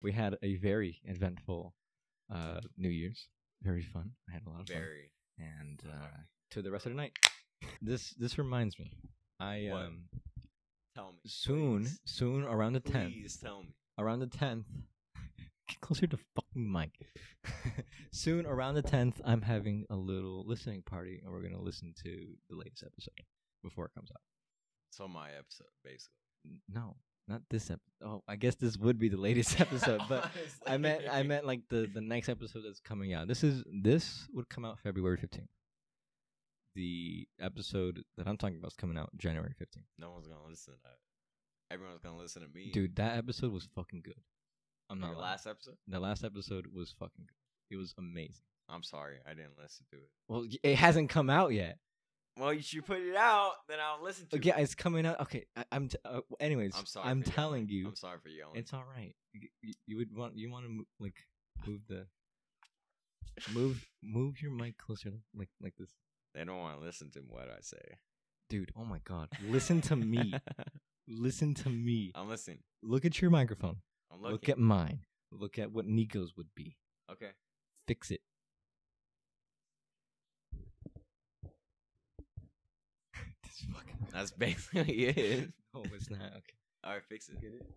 We had a very eventful New Year's. Very fun. I had a lot of fun. Very. And to the rest of the night. This reminds me. I What? Tell me. soon around the 10th. Please tell me. Around the 10th. Get closer to fucking mic. Soon around the 10th, I'm having a little listening party, and we're gonna listen to the latest episode before it comes out. So my episode, basically. No, not this episode. Oh, I guess this would be the latest episode, but I meant like the next episode that's coming out. This would come out February 15th. The episode that I'm talking about is coming out January 15th. No one's gonna listen to that. Everyone's gonna listen to me. Dude, that episode was fucking good. I'm not Your lying. last episode? The last episode was fucking good. It was amazing. I'm sorry, I didn't listen to it. Well, it hasn't come out yet. Well, you should put it out, then I'll listen to Yeah, it. it's coming out. Okay, anyways, I'm sorry. I'm for telling yelling. you, I'm sorry for yelling. it's all right. You would want to move your mic closer, like this, They don't want to listen to what I say. dude. Oh my god, listen to me. Listen to me. I'm listening. Look at your microphone. I'm looking. Look at mine. Look at what Nico's would be. Okay. Fix it. This fucking. That's basically it. No, it's not. Okay. All right, fix it. Get it?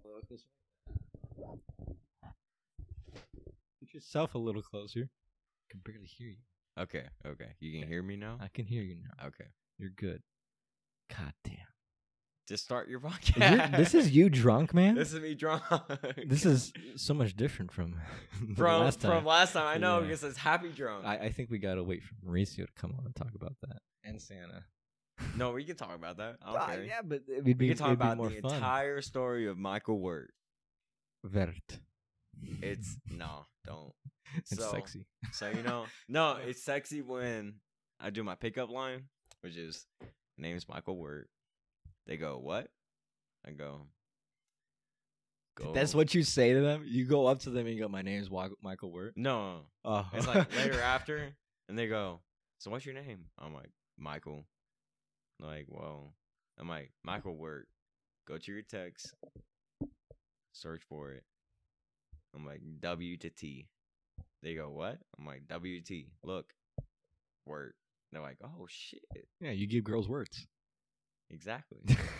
Put yourself a little closer. I can barely hear you. Okay. You can hear me now? I can hear you now. Okay. You're good. God damn. Just start your podcast. This is you drunk, man? This is me drunk. This is so much different from from last time. from last time. I know Yeah. because it's happy drunk. I think we gotta wait for Mauricio to come on and talk about that. And Santa. No, we can talk about that. I don't care. Yeah, but We can talk about more the fun. entire story of Michael Wirt. Vert. It's no, don't. It's sexy. So no, it's sexy when I do my pickup line, which is, name is Michael Wirt. They go, what? I go. That's what you say to them? You go up to them and you go, my name's Michael Wirt? No, Oh. it's like later after, and they go, so what's your name? I'm like, Michael. Like, well, I'm like, Michael Wirt. Go to your text, search for it. I'm like, W to T. They go, what? I'm like, W T. Look, Wirt. They're like, oh shit. Yeah, you give girls words. Exactly.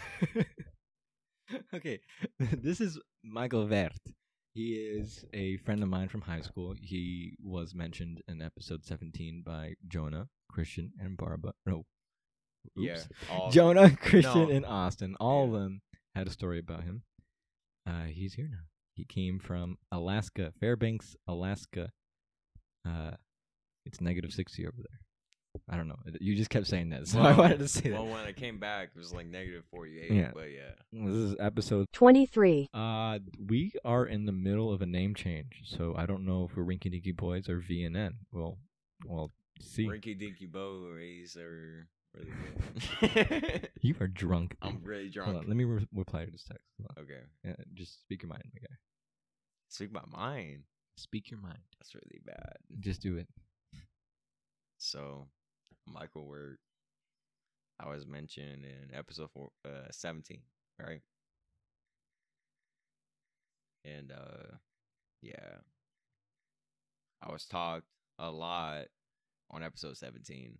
Okay, this is Michael Vert. He is a friend of mine from high school. He was mentioned in episode 17 by Jonah, Christian, and Barbara. No. Oops. Yeah. all- Jonah, Christian, No. and Austin. All of Yeah. them had a story about him. He's here now. He came from Alaska, Fairbanks, Alaska. It's -60 over there. I don't know. You just kept saying that, so I wanted to say Well, that. when I came back, it was like -48. Yeah. But yeah. This is episode 23. we are in the middle of a name change, so I don't know if we're Rinky Dinky Boys or VNN. Well, see. Rinky Dinky Boys are really good. You are drunk. I'm really Hold drunk. on, let me reply to this text. Hold on. Okay. Yeah, just speak your mind, my guy. Speak my mind. Speak your mind. That's really bad. Just do it. So, Michael Wirt, I was mentioned in episode 17, right? And yeah, I was talked a lot on episode 17.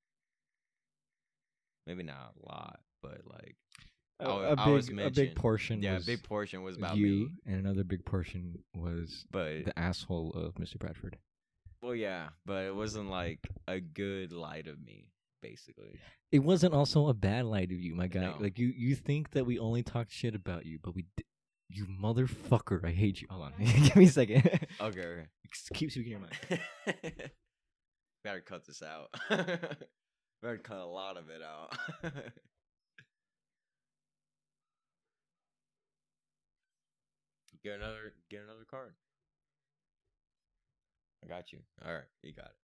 Maybe not a lot, but like I was a big mentioned. portion. Yeah, a was big portion was about you, me. and another big portion was But the asshole of Mr. Bradford. well, yeah, but it wasn't like a good light of me, basically. It wasn't also a bad light of you, my guy. No. Like you think that we only talked shit about you, but we. You motherfucker! I hate you. Hold on, give me a second. Okay. Keep speaking your mind. Better cut this out. Better cut a lot of it out. Get another card. I got you. All right, you got it.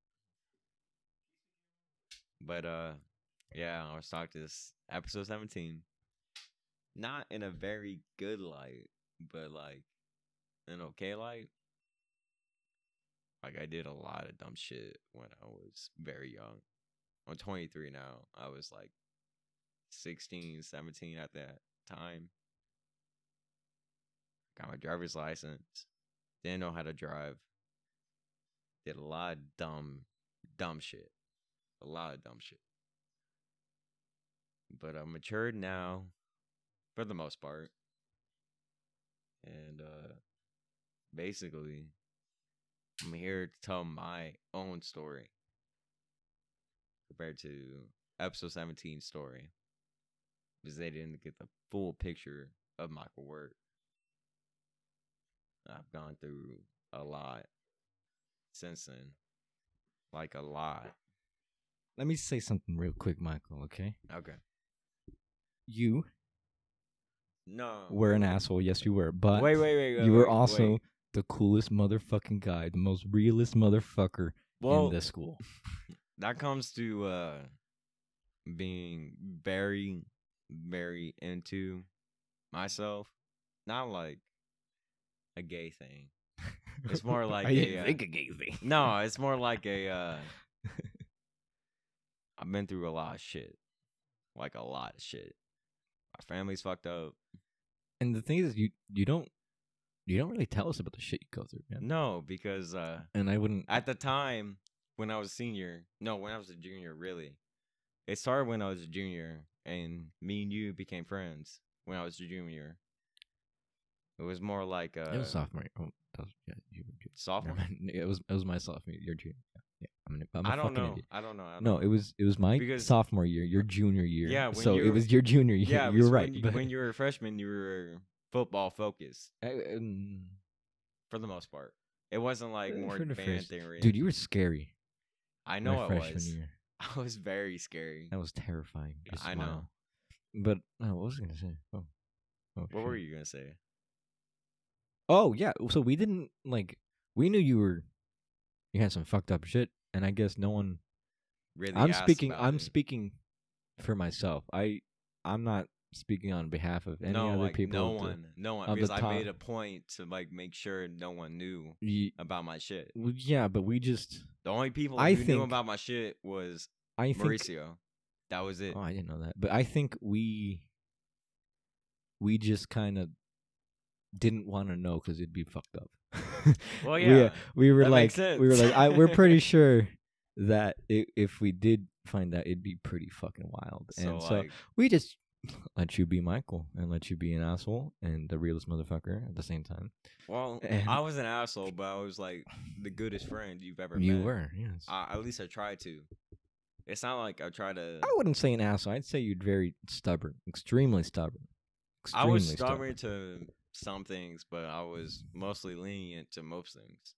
But yeah, I was talking to this episode 17. Not in a very good light, but like an okay light. Like I did a lot of dumb shit when I was very young. I'm 23 now. I was like 16, 17 at that time. got my driver's license. Didn't know how to drive. Did a lot of dumb shit. A lot of dumb shit. But I'm matured now, for the most part. And basically, I'm here to tell my own story compared to episode 17 story, because they didn't get the full picture of Michael Work. I've gone through a lot since then, like a lot. Let me say something real quick, Michael. Okay. Okay. You No. were an asshole. Yes, you were. But Wait. you were also the coolest motherfucking guy, the most realist motherfucker in the school. That comes to being very, very into myself. Not like a gay thing. It's more like I didn't think a gay thing. No, it's more like a I've been through a lot of shit. Like a lot of shit. My family's fucked up. And the thing is, you don't really tell us about the shit you go through, man. No, because and I wouldn't at the time when I was when I was a junior, really. It started when I was a junior, and me and you became friends when I was a junior. It was more like it was sophomore. Oh, that was, yeah, you were good. Sophomore. It was my sophomore year. You're junior. Yeah. I'm a I don't fucking know. idiot. I don't know. No, it was my sophomore year, your junior year. Yeah, when so you it were- was your junior year. Yeah, You're right. When you were a freshman, you were football focused for the most part. It wasn't like more for the band first- thing. dude, you were scary. I know my I freshman was. year. I was very scary. That was terrifying. Just I know. smile. But what was I gonna say? Oh What shit. were you gonna say? Oh yeah. So we didn't we knew you had some fucked up shit, and I guess no one. Really? I'm asked speaking. about I'm it. speaking for myself. I'm not speaking on behalf of any No, other like, people. no one, of the because I top. made a point to like make sure no one knew about my shit. Well, yeah, but we just. The only people I who knew think- about my shit was I think. Mauricio. That was it. Oh, I didn't know that. But I think we just kind of didn't want to know because it'd be fucked up. Well, yeah, we were that like, makes sense. we're pretty sure that if we did find out, it'd be pretty fucking wild. And so like, we just let you be Michael and let you be an asshole and the realest motherfucker at the same time. well, and- I was an asshole, but I was like the goodest friend you've ever You met. were, yes. At least I tried to. It's not like I tried to. I wouldn't say an asshole. I'd say you're very stubborn, extremely stubborn. I was Extremely stubborn to some things, but I was mostly lenient to most things.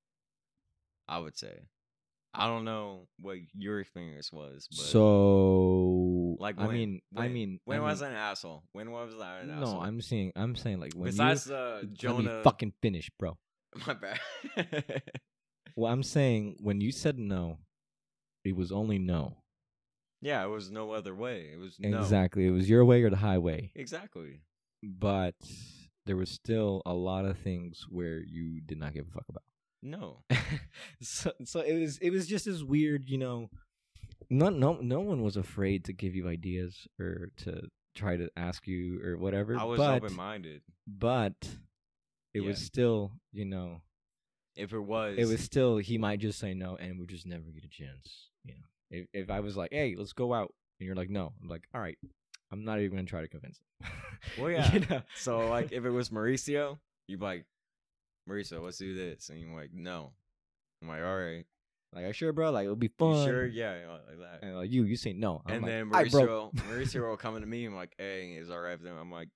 I would say. I don't know what your experience was, but So, like I when? mean, when was I an asshole? When was I an asshole? No, I'm saying like when Besides you. Let me Jonah. fucking finish, bro. My bad. Well, I'm saying when you said no, it was only no. Yeah, it was no other way. It was no. Exactly, it was your way or the highway. Exactly. But there was still a lot of things where you did not give a fuck about. No. So it was just as weird, you know. No one was afraid to give you ideas or to try to ask you or whatever. I was but, open-minded. But it was Yeah. still, you know, If it was, still he might just say no and we just never get a chance. You know, if I was like, hey, let's go out, and you're like, no, I'm like, all right, I'm not even gonna try to convince him. Well, yeah. You know? So, like, if it was Mauricio, you'd be like, Mauricio, let's do this. And you're like, no. I'm like, all right. Like, sure, bro, like it'll be You fun. sure? Yeah, like that. And like, you say no. I'm And like, then "All right, bro." Mauricio will come to me and like, hey, is all right with them? I'm like,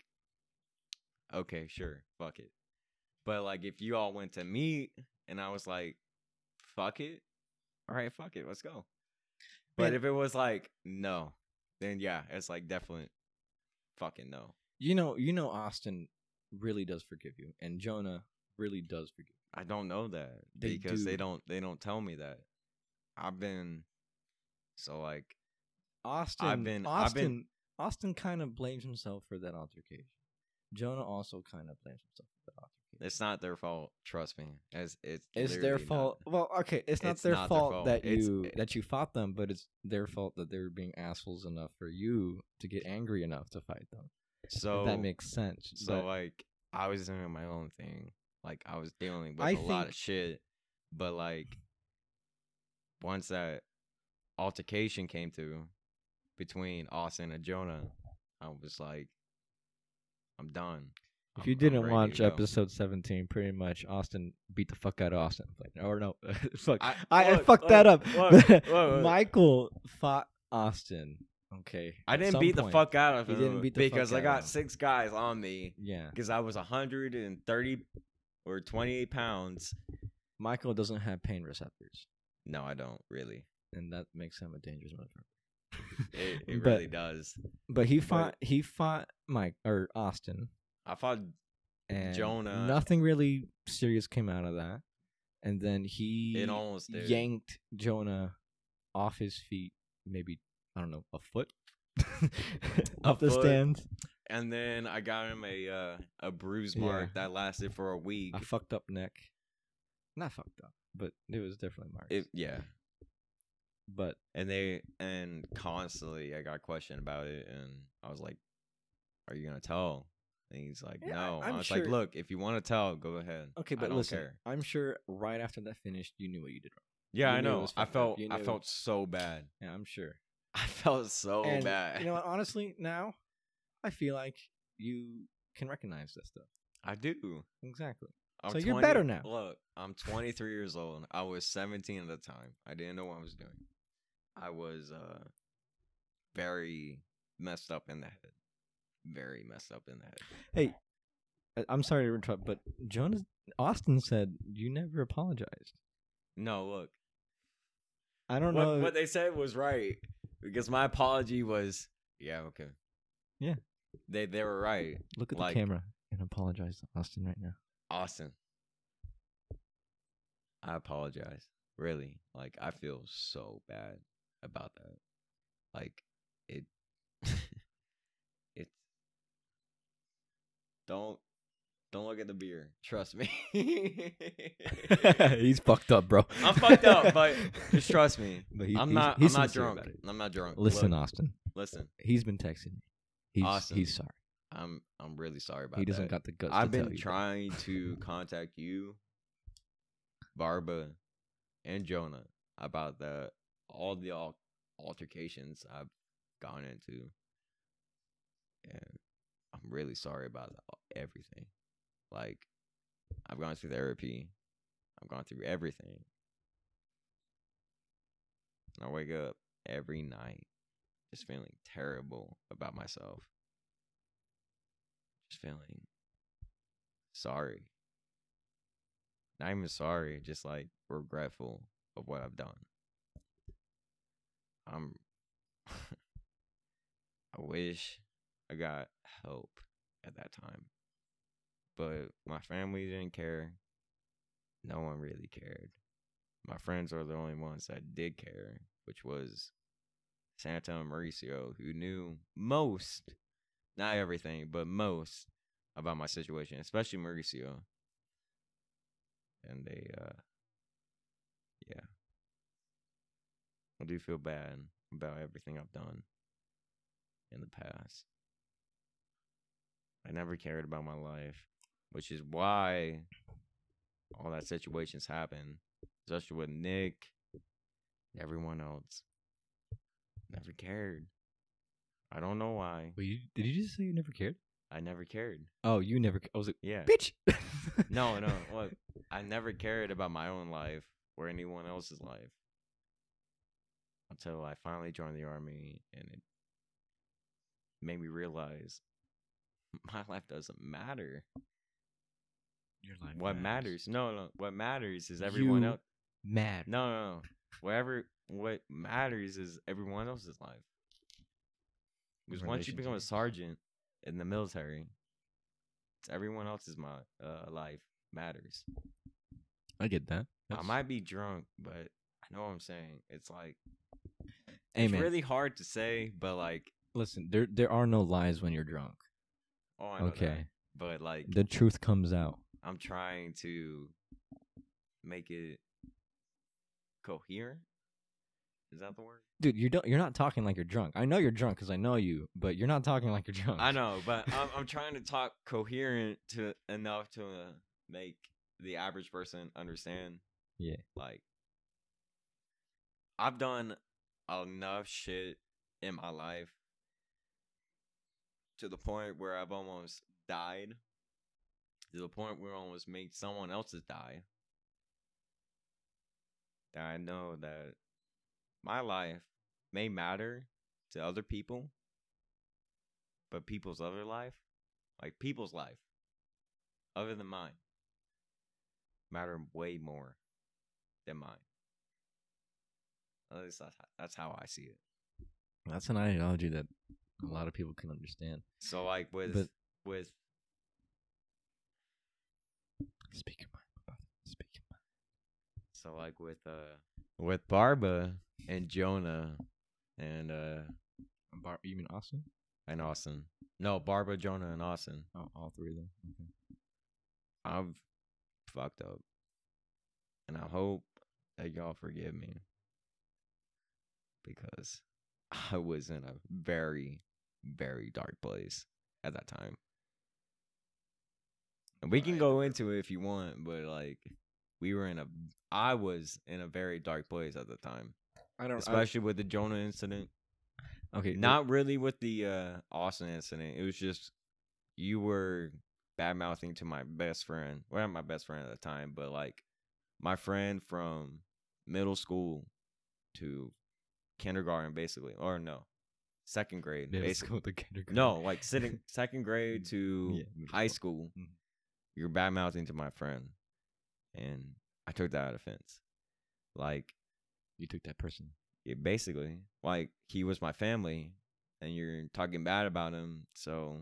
okay, sure, fuck it. But like, if you all went to meet and I was like, fuck it, all right, fuck it, let's go. But Man. if it was like, no, then yeah, it's like definitely fucking no. You know, Austin really does forgive you, and Jonah really does forgive you. I don't know that They because they do. don't tell me that. I've been so like Austin, been- Austin kind of blames himself for that altercation. Jonah also kind of blames himself for that altercation. it's not their fault. Trust me, it's It's their literally fault. not. Well, okay, it's not It's their not their fault fault. that It's- you fought them, but it's their fault that they were being assholes enough for you to get angry enough to fight them. So If that makes sense. So But like I was doing my own thing. Like I was dealing with I a lot think- of shit. But like once that altercation came to between Austin and Jonah, I was like, I'm done. If you I'm didn't ready to watch go. episode 17, pretty much Austin beat the fuck out of Austin. Like, or no, fuck, I- I look, fucked that look, up. look. Michael fought Austin. Okay, I at didn't some beat the point. fuck out of He him didn't beat the because fuck I out got of him. 6 guys on me Yeah, because I was 130 or 28 pounds. Michael doesn't have pain receptors, No, I don't really. and that makes him a dangerous motherfucker. It But- really does. But he fought Mike or Austin, I fought and Jonah. nothing really serious came out of that. And then he It almost did. yanked Jonah off his feet, maybe I don't know, a foot off the foot. stands. And then I got him a bruise Yeah. mark that lasted for a week. A fucked up neck, not fucked up, but it was definitely marks. Yeah. But And constantly I got questioned about it, and I was like, "Are you gonna tell?" And he's like, Yeah, "No." I'm I was sure- like, "Look, if you want to tell, go ahead." okay, I but don't listen, care. I'm sure right after that finished, you knew what you did wrong. Yeah, You I knew it know. was I fucked up. felt You I knew- felt so bad. Yeah, I'm sure. I felt so And bad. you know what? Honestly, now I feel like you can recognize that stuff. I do. Exactly. I'm So you're better now. Look, I'm 23 years old. I was 17 at the time. I didn't know what I was doing. I was very messed up in the head. Very messed up in the head. Hey, I'm sorry to interrupt, but Austin said you never apologized. No, look. I don't know. What they said was right because my apology was okay. Yeah. They were right. Look at like- the camera and apologize to Austin right now. Austin. I apologize. Really. Like I feel so bad about that. Like it it's don't look at the beer. Trust me. He's fucked up, bro. I'm fucked up, but just trust me. But I'm he's not sincere drunk. about it. I'm not drunk. Listen, Look, Austin. listen. He's been texting me. He's Austin, sorry. I'm really sorry about He doesn't that. got the guts. I've to tell been you. trying to contact you, Barba, and Jonah about all the altercations I've gone into, and I'm really sorry about everything. Like, I've gone through therapy, I've gone through everything, and I wake up every night just feeling terrible about myself. Just feeling sorry. Not even sorry, just like regretful of what I've done. I wish I got help at that time. But my family didn't care. No one really cared. My friends are the only ones that did care, which was Santa and Mauricio, who knew most, not everything, but most about my situation, especially Mauricio. And they, I do feel bad about everything I've done in the past. I never cared about my life, which is why all that situations happen, especially with Nick and everyone else. Never cared. I don't know why. Wait, did you just say you never cared? I never cared. Oh, you never. I was like, Yeah. bitch. No. Look, I never cared about my own life or anyone else's life until I finally joined the army, and it made me realize my life doesn't matter. Your life What matters? No. What matters is everyone You else. Mad. No. What matters is everyone else's life. Because once you Relation to become a yours. sergeant in the military, it's everyone else's life matters. I get that. I might be drunk, but I know what I'm saying. It's like Hey, it's man. really hard to say, but like, Listen, there are no lies when you're drunk. oh, I know that. Okay. But like, The truth comes out. I'm trying to make it coherent. Is that the word? Dude, you're not talking like you're drunk. I know you're drunk because I know you, but you're not talking like you're drunk. I know, but I'm trying to talk coherent to enough to make the average person understand. Yeah. Like, I've done enough shit in my life to the point where I've almost died, to the point where I almost made someone else's die. That I know that my life may matter to other people, but people's other life, like people's life, other than mine, matter way more than mine. At least that's how I see it. That's an ideology that a lot of people can understand. So like with speak your mind, my brother. Speak your mind. So like with Barba and Jonah and You mean Austin? and Austin. No, Barba, Jonah, and Austin. Oh, all three of them. Okay. I've fucked up. And I hope that y'all forgive me. Because I was in a very, very dark place at that time. And we can go into it if you want, but like I was in a very dark place at the time. Especially with the Jonah incident. Okay. Not really with the Austin incident. It was just you were bad mouthing to my best friend. Well, not my best friend at the time, but like my friend from middle school to kindergarten, basically. Or no, second grade. Basically. The kindergarten. No, like second grade to high school. Mm-hmm. You're bad mouthing to my friend. And I took that out of offense. Like, you took that person. Yeah, basically, like he was my family, and you're talking bad about him. So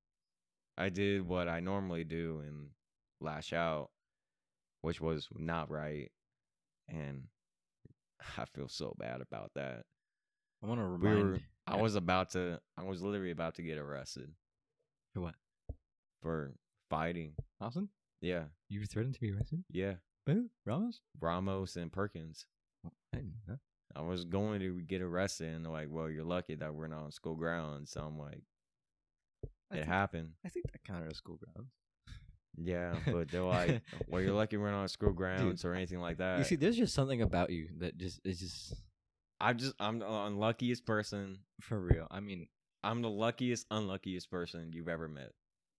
I did what I normally do and lash out, which was not right, and I feel so bad about that. I want to remind. I was literally about to get arrested. For what? For fighting. Austin? Yeah. You were threatened to be arrested? Yeah. Who? Ramos and Perkins. I didn't know. I was going to get arrested, and they're like, well, you're lucky that we're not on school grounds. So I'm like, it happened. I think that counted as school grounds. Yeah, but they're like, well, you're lucky we're not on school grounds or anything like that. You see, there's just something about you that is just... I'm the unluckiest person. For real. I mean... I'm the unluckiest person you've ever met.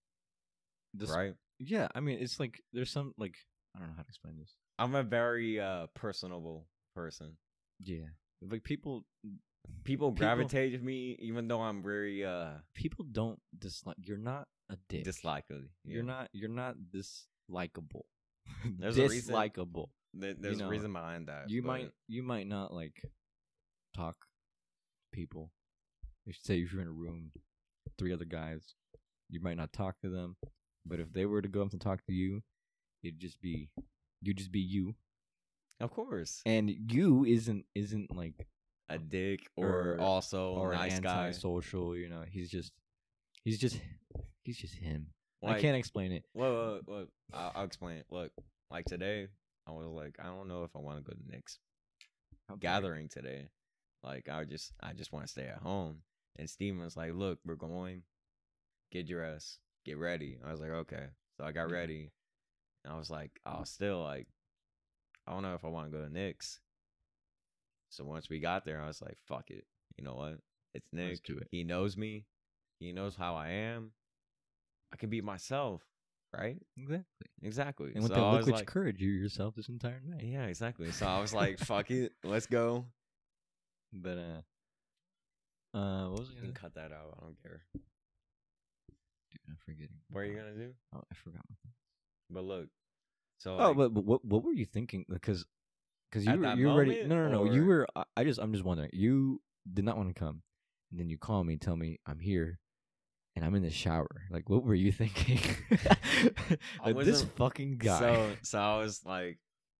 Right? Yeah, I mean, it's like, there's some, like, I don't know how to explain this. I'm a very personable person. Yeah. Like, people gravitate to me, even though I'm very... People don't dislike... You're not a dick. Dislikable. Yeah. You're not dislikable. There's dislikable. There's a reason behind that. You might not, like, talk to people. Say if you're in a room, 3 other guys, you might not talk to them. But if they were to go up and talk to you, you'd just be you. Of course. And you isn't like a dick or also a nice guy. Antisocial, you know. He's just him. Like, I can't explain it. Look, I'll explain it. Look, like today, I was like, I don't know if I want to go to Nick's gathering today. Like, I just want to stay at home. And Steven was like, look, we're going. Get dressed. Get ready. I was like, okay. So I got ready. And I was like, I don't know if I want to go to Nick's. So once we got there, I was like, fuck it. You know what? It's Nick. Let's do it. He knows me. He knows how I am. I can be myself, right? Exactly. And with that liquid courage, you're yourself this entire night. Yeah, exactly. So I was like, fuck it. Let's go. But, what was I gonna cut that out? I don't care. Dude, I'm forgetting. What are you gonna do? Oh, I forgot. But look, so but what were you thinking? Because you were ready. No. Or... You were. I'm just wondering. You did not want to come, and then you call me, tell me I'm here, and I'm in the shower. Like, what were you thinking? Like, this fucking guy. So I was like,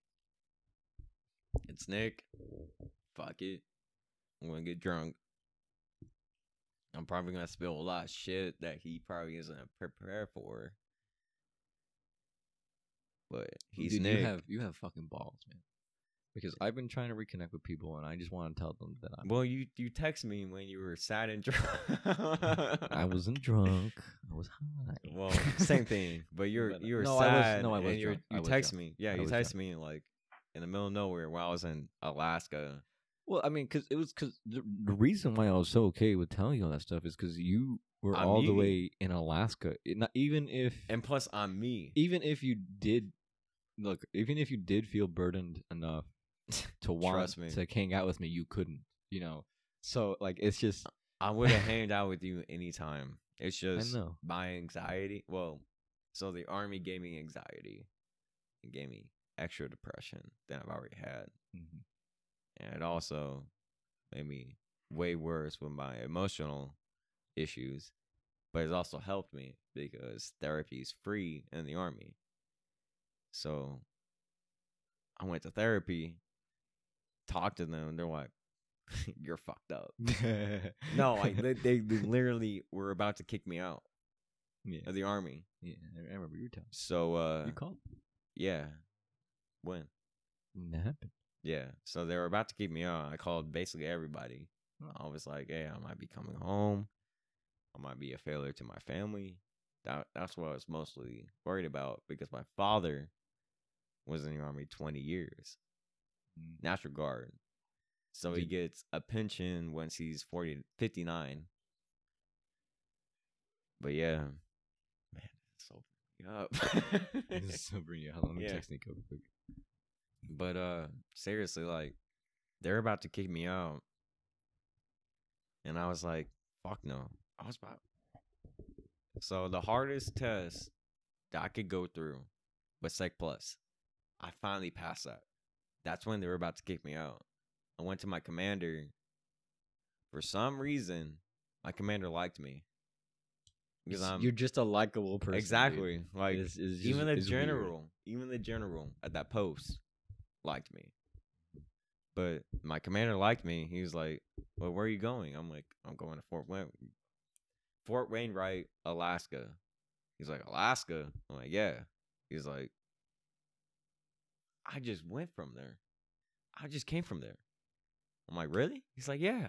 it's Nick. Fuck it. I'm gonna get drunk. I'm probably gonna spill a lot of shit that he probably isn't prepared for. But he's Dude, Nick. You have fucking balls, man. because I've been trying to reconnect with people, and I just want to tell them that Well, you text me when you were sad and drunk. I wasn't drunk. I was high. Well, same thing. But you were no, sad. I was and drunk. I you was text drunk. me. Yeah, I you was text drunk. me like in the middle of nowhere while I was in Alaska. Well, I mean, because the reason why I was so okay with telling you all that stuff is because you were I'm all the me. way in Alaska. Not even if And plus, I'm me. even if you did look, even if you did feel burdened enough to want Trust me. to hang out with me, you couldn't. So like it's just I would have hanged out with you anytime. It's just know. my anxiety. Well, so the Army gave me anxiety. It gave me extra depression than I've already had. Mhm. And it also made me way worse with my emotional issues. But it's also helped me because therapy is free in the Army. So I went to therapy, talked to them, and they're like, you're fucked up. No, like they literally were about to kick me out yeah, of the Army. yeah. I remember you were telling. So You called yeah. When that happened. Yeah. So they were about to kick me out. I called basically everybody. Oh. I was like, hey, I might be coming home. I might be a failure to my family. That's what I was mostly worried about because my father was in the Army 20 years. National Guard. So he gets a pension once he's 59. But yeah. Man, it's so up. So bring you. Hold on, let me Yeah. text Nico real quick. But seriously, like they're about to kick me out. And I was like, fuck no. I was about. So the hardest test that I could go through was Sec Plus. I finally passed that. That's when they were about to kick me out. I went to my commander. For some reason, my commander liked me. Because You're just a likable person. Exactly. Dude. Like It's just, even the it's general, at that post liked me. But my commander liked me. He was like, well, where are you going? I'm like, I'm going to Fort Wainwright, Alaska. He's like, Alaska? I'm like, yeah. He's like, I just went from there. I just came from there. I'm like, really? He's like, yeah.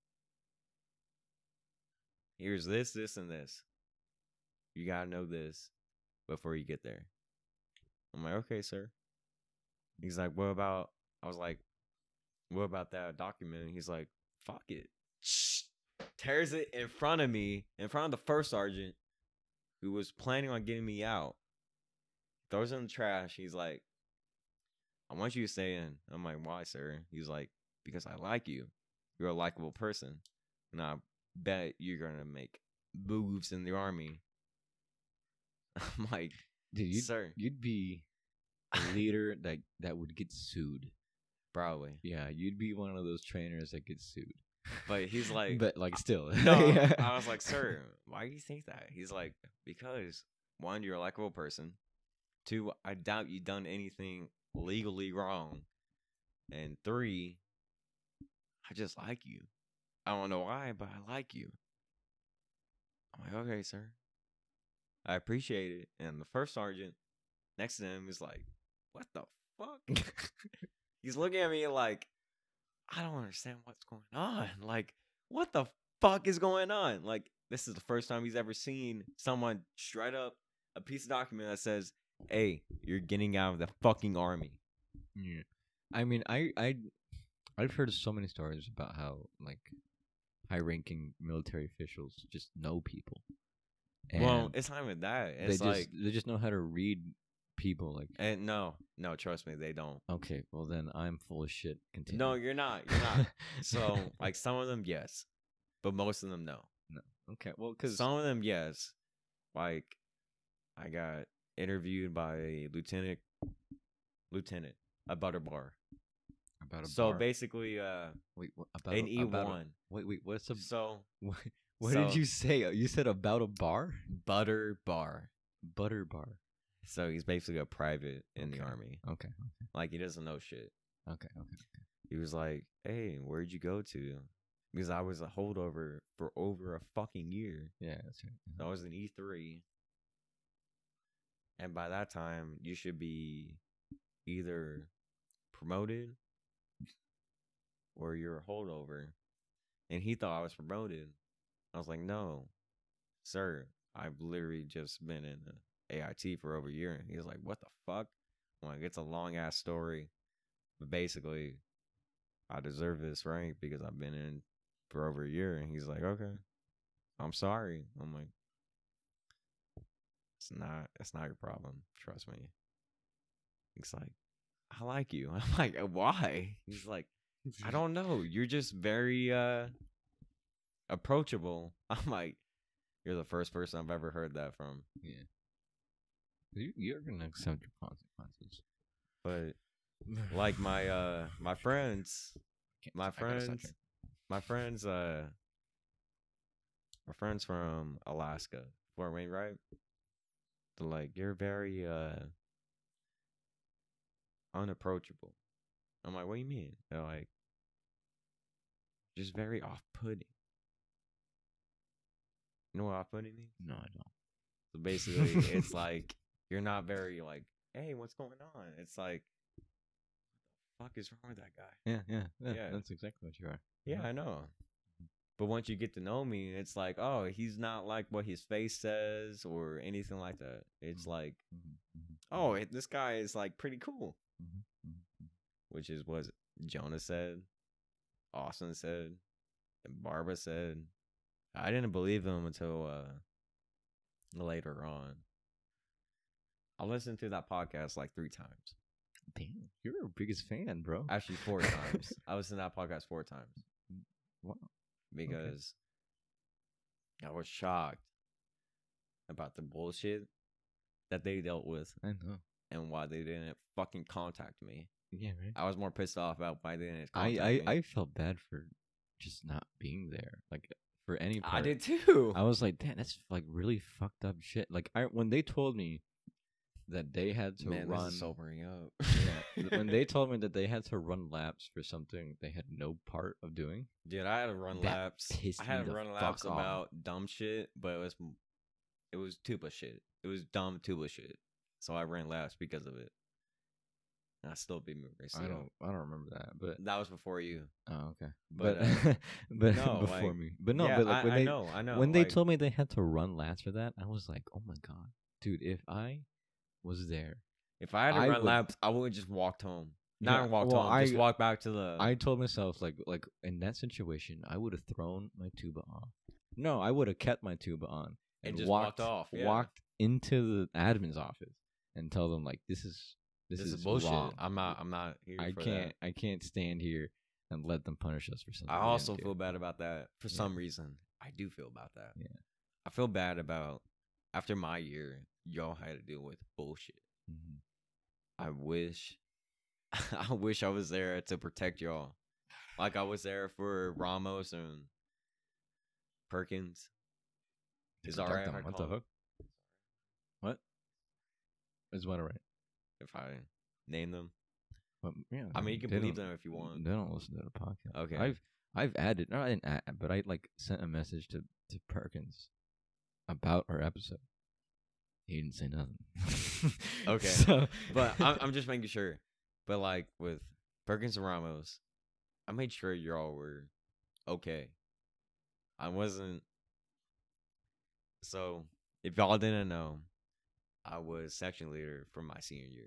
Here's this, and this. You gotta know this before you get there. I'm like, okay, sir. He's like, what about, I was like, what about that document? He's like, fuck it. Tears it in front of me, in front of the first sergeant who was planning on getting me out. Throws it in the trash. He's like, I want you to stay in. I'm like, why, sir? He's like, because I like you. You're a likable person. And I bet you're going to make moves in the Army. I'm like, dude, sir. You'd be a leader that would get sued. Probably. Yeah, you'd be one of those trainers that gets sued. But he's like, but like still. No, Yeah. I was like, sir, why do you think that? He's like, because 1, you're a likable person. 2, I doubt you done anything legally wrong. And 3, I just like you. I don't know why, but I like you. I'm like, okay, sir. I appreciate it. And the first sergeant next to him is like, what the fuck? He's looking at me like, I don't understand what's going on. Like, what the fuck is going on? Like, this is the first time he's ever seen someone shred up a piece of document that says, hey, you're getting out of the fucking Army. Yeah. I mean, I've heard so many stories about how like high-ranking military officials just know people. And Well, it's not even that. It's they just know how to read people. Like, and no, trust me, they don't. okay, well then I'm full of shit. Continue. No, you're not. You're not. So, like, some of them, yes. But most of them, no. No. Okay, well, because Some of them, yes. Like, I got interviewed by a lieutenant at Butter Bar. about a So bar. basically, Wait, what, about an a, about E1. wait, what's a So what did you say? You said about a bar? Butter Bar. Butter bar. So he's basically a private in the Okay. Army. Okay. Like, he doesn't know shit. Okay. He was like, hey, where'd you go to? Because I was a holdover for over a fucking year. Yeah, that's right. So I was in E3. And by that time, you should be either promoted or you're a holdover. And he thought I was promoted. I was like, no, sir, I've literally just been in AIT for over a year. And he was like, what the fuck? I'm like, it's a long ass story. But basically, I deserve this, right? Because I've been in for over a year. And he's like, okay, I'm sorry. I'm like, it's not your problem. Trust me. He's like, I like you. I'm like, why? He's like, I don't know. You're just very approachable. I'm like, you're the first person I've ever heard that from. Yeah. You're gonna accept your consequences. But like my friends from Alaska, Fort Wayne, right? They're like, you're very unapproachable. I'm like, what do you mean? They're like, just very off-putting. You know what off-putting means? No, I don't. So basically, it's like you're not very like, hey, what's going on? It's like, what the fuck is wrong with that guy? Yeah. That's exactly what you are. Yeah, I know. But once you get to know me, it's like, oh, he's not like what his face says or anything like that. It's like, oh, this guy is like pretty cool, which is what Jonah said, Austin said, and Barbara said. I didn't believe him until later on. I listened to that podcast like 3 times. Damn, you're our biggest fan, bro. Actually, 4 times. I listened to that podcast 4 times. Wow. Because I was shocked about the bullshit that they dealt with. I know. And why they didn't fucking contact me. Yeah, right. I was more pissed off about why they didn't contact me. I felt bad for just not being there. Like, for any part. I did too. I was like, damn, that's like really fucked up shit. Like, when they told me that they had to run, this is sobering up. Yeah, when they told me that they had to run laps for something they had no part of doing, dude, I had to run laps. I had to run laps off. about dumb shit, but it was tuba shit. It was dumb tuba shit. So I ran laps because of it. And I still beat Mauricio. I don't remember that, but that was before you. Oh, okay. But but no, before like, me. But no, yeah, but like when I know. when like, they told me they had to run laps for that, I was like, oh my god, dude, if I was there, if I had to run laps, I would have just walked home. Not walked home, just walk back to the. I told myself like in that situation, I would have thrown my tuba off. No, I would have kept my tuba on and just walked off. Yeah. Walked into the admin's office and tell them like this is bullshit. Wrong. I'm not here. I can't stand here and let them punish us for something. I also feel bad about that for some reason. I do feel about that. Yeah. I feel bad about after my year, y'all had to deal with bullshit. Mm-hmm. I wish I was there to protect y'all. Like I was there for Ramos and Perkins. Is all right. What the hook? What? Is what alright? If I name them, well, yeah, I mean you can believe them if you want. They don't listen to the podcast. Okay, I've added. No, I didn't add, but I like sent a message to Perkins about our episode. He didn't say nothing. Okay, so, but I'm just making sure. But like with Perkins and Ramos, I made sure y'all were okay. I wasn't. So if y'all didn't know, I was section leader for my senior year.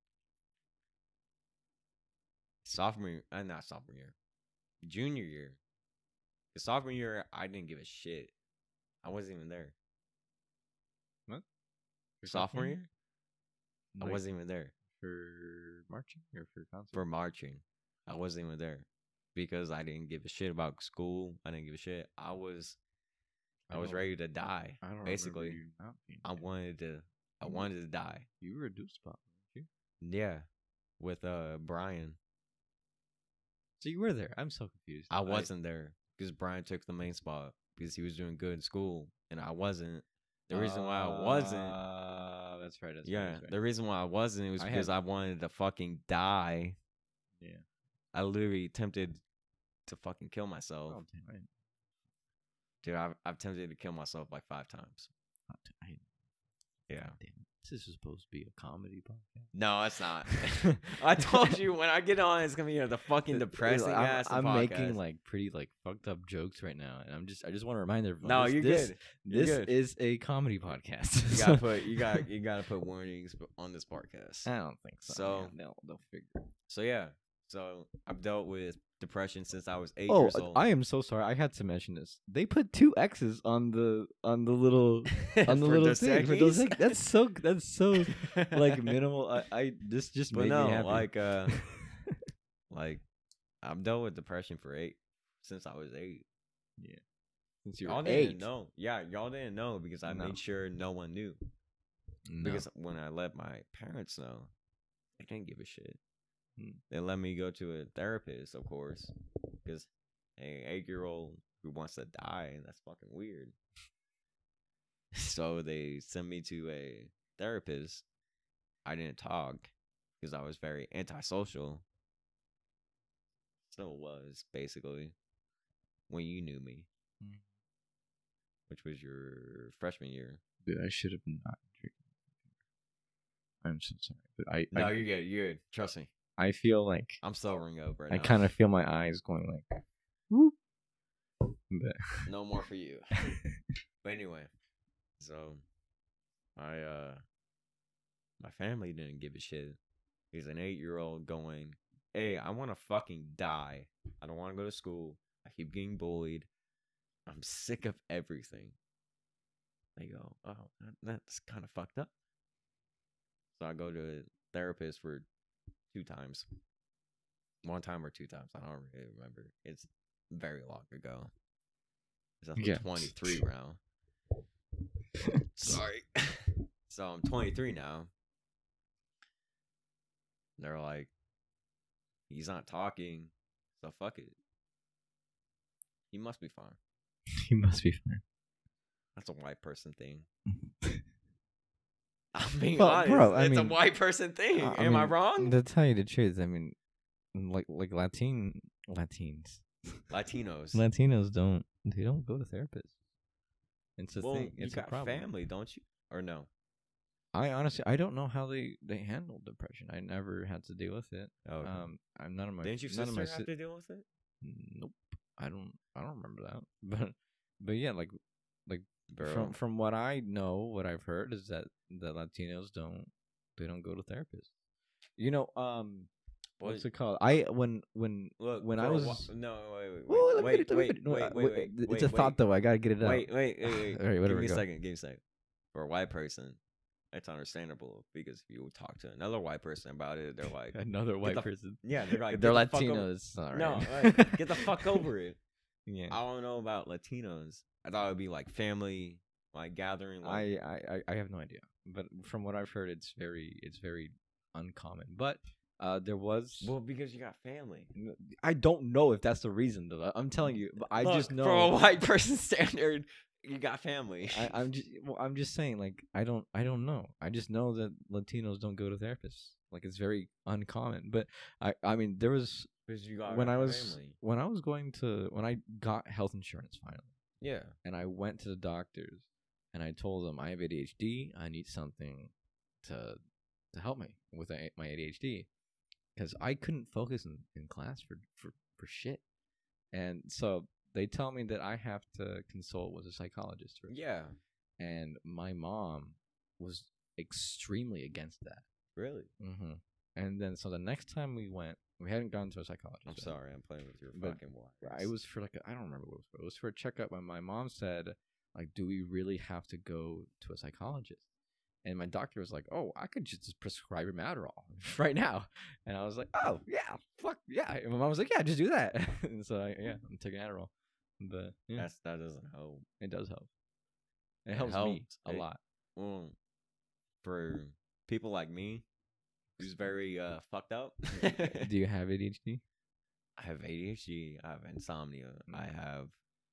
Not sophomore year. Junior year. The sophomore year, I didn't give a shit. I wasn't even there. What? Sophomore year? I wasn't even there. For marching or for concert? For marching. I wasn't even there. Because I didn't give a shit about school. I didn't give a shit. I was ready to die. I don't basically. You not being I wanted to die. You were a deuce spot, weren't you? Yeah. With Brian. So you were there. I'm so confused. I wasn't there because Brian took the main spot because he was doing good in school and I wasn't. The reason why I wasn't. That's right. That's right. The reason why I wasn't was because I wanted to fucking die. Yeah. I literally attempted to fucking kill myself. Oh, damn, dude, I've attempted to kill myself like 5 times. Oh, yeah. Damn. This is supposed to be a comedy podcast. No, it's not. I told you when I get on, it's gonna be the fucking depressing ass. I'm podcast. making like pretty like fucked up jokes right now, and I just want to remind everyone. No, you're good. This good. is a comedy podcast. You gotta put warnings on this podcast. I don't think so. So they'll figure. So yeah, so I've dealt with depression since I was 8 Oh, years old. I am so sorry. I had to mention this. They put 2 X's on the little on the For little Dos thing. For Dos Equis? Equis. That's so like minimal. This just But made no, me happy. like I've dealt with depression since I was 8. Yeah, since you Y'all were didn't 8. know. Yeah, y'all didn't know because I No. made sure no one knew. No. Because when I let my parents know, they didn't give a shit. Hmm. They let me go to a therapist, of course, because an 8-year-old who wants to die, that's fucking weird. So they sent me to a therapist. I didn't talk because I was very antisocial. Still was, basically, when you knew me, Hmm. which was your freshman year. Dude, I should have not drinking. I'm so sorry, but No, you're good. You're good. Trust me. I feel like I'm sobering up right I now. kind of feel my eyes going like, whoop. But No more for you. But anyway, so my family didn't give a shit. He's an 8-year-old going, hey, I want to fucking die. I don't want to go to school. I keep getting bullied. I'm sick of everything. They go, oh, that's kind of fucked up. So I go to a therapist for 2 times. 1 time or 2 times. I don't really remember. It's very long ago. I'm 23 now. Sorry. So I'm 23 now. They're like, he's not talking, so fuck it. He must be fine. he must be fine. That's a white person thing. I'm being Well, honest. bro, It's a white person thing. Am I wrong? To tell you the truth, I mean, like Latinos don't go to therapists. It's a thing. You It's a got problem. family, don't you? Or no? I honestly don't know how they handle depression. I never had to deal with it. Oh, okay. I'm none of my Didn't your none of sister my have to deal with it? Nope. I don't remember that. But yeah, like Bro. from what I know, what I've heard is that the Latinos don't go to therapists. You know, what's it called? When I was no, Whoa, let me wait, finish. No, it's a thought though. I gotta get it out. Wait. All right, Give whatever. me a Go. second. Give me a second. For a white person, it's understandable because if you talk to another white person about it, they're like, Another white the- person. yeah, they're like, They're "Get the fuck over-" Latinos. All right. No, like, get the fuck over it. Yeah. I don't know about Latinos. I thought it would be like family, like gathering. Like, I have no idea, but from what I've heard, it's very uncommon. But there was. well, because you got family. I don't know if that's the reason though. I'm telling you, but I Look, just know from a white person standard, you got family. I'm just saying, like I don't know. I just know that Latinos don't go to therapists. Like it's very uncommon. But I mean there was Because you got when I got health insurance finally, yeah. and I went to the doctors and I told them I have ADHD. I need something to help me with my ADHD because I couldn't focus in class for shit. And so they tell me that I have to consult with a psychologist first. Yeah. And my mom was extremely against that. Really? Mm-hmm. And then so the next time we went, we hadn't gone to a psychologist. I'm yet. sorry, I'm playing with your But fucking wires. It was for I don't remember what it was for. It was for a checkup, and my mom said, like, do we really have to go to a psychologist? And my doctor was like, oh, I could just prescribe him Adderall right now. And I was like, oh, yeah, fuck, yeah. And my mom was like, yeah, just do that. And so, I'm taking Adderall. But, yeah, That doesn't help. it does help. It helps me a lot. Well, for people like me, who's very fucked up. Do you have ADHD? I have ADHD. I have insomnia. I have.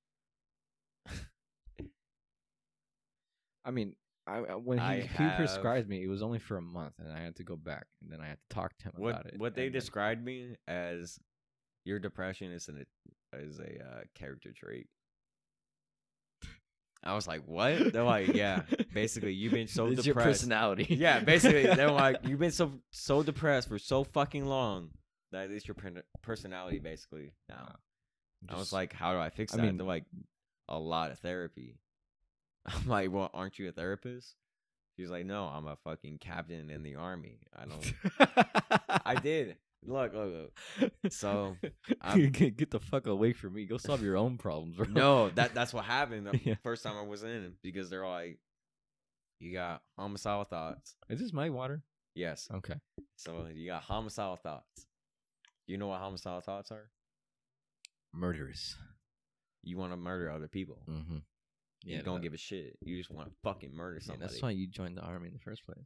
I mean, when he prescribed me, it was only for a month, and I had to go back, and then I had to talk to him about it. What they and then- described me as, your depression is a character trait. I was like, what? They're like, yeah. Basically, you've been so It's depressed. your personality. Yeah, basically, they're like, you've been so depressed for so fucking long that it's your personality, basically. Now, I was like, how do I fix that? They're like, a lot of therapy. I'm like, well, aren't you a therapist? She's like, no, I'm a fucking captain in the army. I don't. I did. Look. So, get the fuck away from me. Go solve your own problems, bro. no, that's what happened the Yeah. first time I was in, because they're like, you got homicidal thoughts. Is this my water? Yes. Okay. So you got homicidal thoughts. You know what homicidal thoughts are? Murderous. You want to murder other people. Mm-hmm. Yeah, You don't give a shit. You just want to fucking murder yeah, somebody. that's why you joined the army in the first place.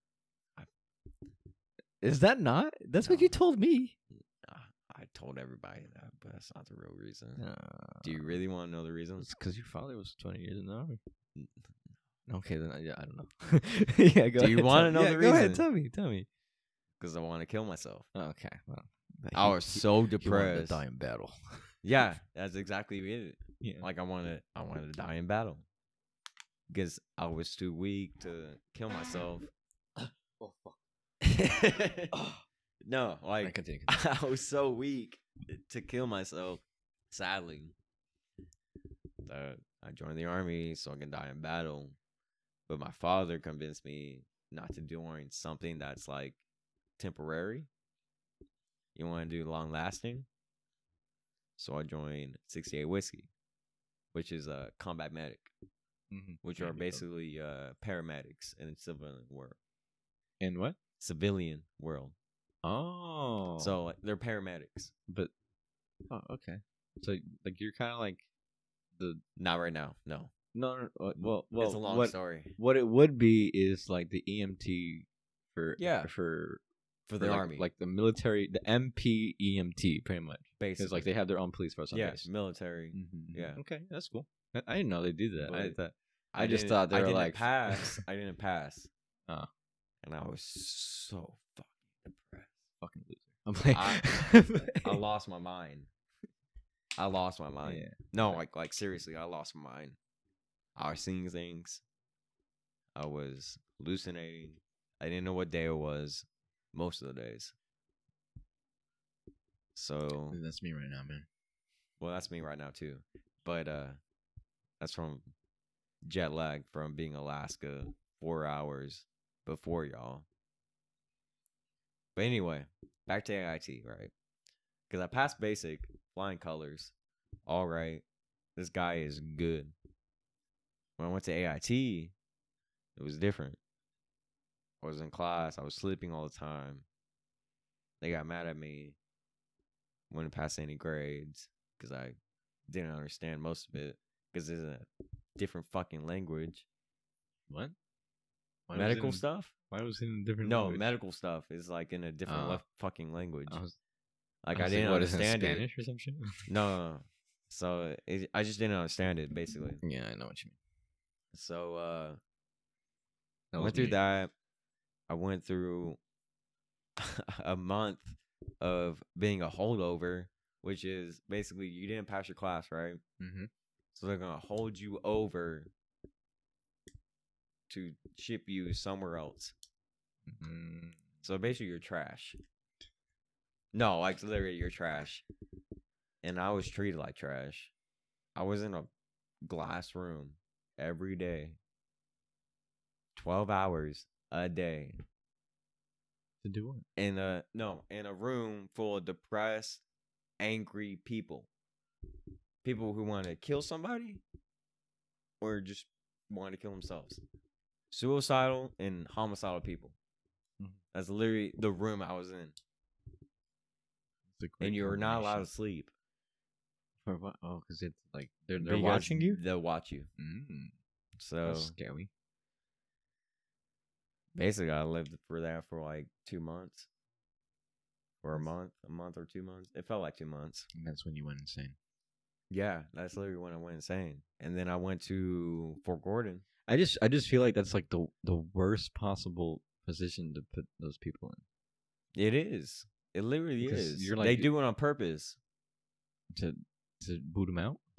Is that not? That's what you told me. I told everybody that, but that's not the real reason. Do you really want to know the reason? It's because your father was 20 years in the army. Okay, then I don't know. Yeah, go Do you ahead, want to tell- know yeah, the Go ahead, reason? tell me. Because I want to kill myself. Okay, well, I was so he wanted to depressed. die in battle. Yeah, that's exactly it. Yeah. Like I wanted to die in battle because I was too weak to kill myself. Oh fuck. No, like Continue. I was so weak to kill myself. Sadly, I joined the army so I can die in battle. But my father convinced me not to join something that's like temporary. You want to do long lasting. So I joined 68 Whiskey, which is a combat medic, which are basically paramedics in the civilian world. In what? Civilian world. Oh. So like, they're paramedics. But. Oh, okay. So like you're kind of like the. Not right now. No. No. Well. It's a long story. What it would be is like the EMT for for the like, army, like the military, the MP EMT, pretty much. basically. Because like they have their own police force. yeah, base. military. Yeah. Okay, that's cool. I didn't know they did that. But I just didn't- thought they I were didn't like pass. I didn't pass. Oh. And I was so fucking depressed. fucking loser. I'm like, I lost my mind. I lost my mind. Yeah. No, like seriously, I lost my mind. I was seeing things. I was hallucinating. I didn't know what day it was most of the days. So That's me right now, man. well, that's me right now too. But that's from jet lag from being Alaska 4 hours before y'all. But anyway, back to AIT, right? Because I passed basic, flying colors. All right. This guy is good. When I went to AIT, it was different. I was in class. I was sleeping all the time. They got mad at me. Wouldn't pass any grades because I didn't understand most of it because it's a different fucking language. What? Medical stuff? Why was it in a different No, language? medical stuff is like in a different fucking language. I I was didn't what, is it understand it. Spanish or some shit? No. So I just didn't understand it, basically. Yeah, I know what you mean. So I was went through me. that. I went through a month of being a holdover, which is basically you didn't pass your class, right? Mm-hmm. So they're gonna hold you over to ship you somewhere else. Mm. So basically, you're trash. No, like literally, you're trash. And I was treated like trash. I was in a glass room every day, 12 hours a day. To do what? In a room full of depressed, angry people. People who want to kill somebody or just want to kill themselves. Suicidal and homicidal people. Mhm. That's literally the room I was in. It's a great And you're not allowed to combination. sleep. For what? Oh, because it's like they're Because watching you. They'll watch you. So That's scary. basically, I lived for that for like 2 months. Or a month or 2 months. It felt like 2 months. And that's when you went insane. Yeah, that's literally when I went insane. And then I went to Fort Gordon. I just feel like that's like the worst possible position to put those people in. It is. It literally Because is. you're They like- do it on purpose. To boot them out.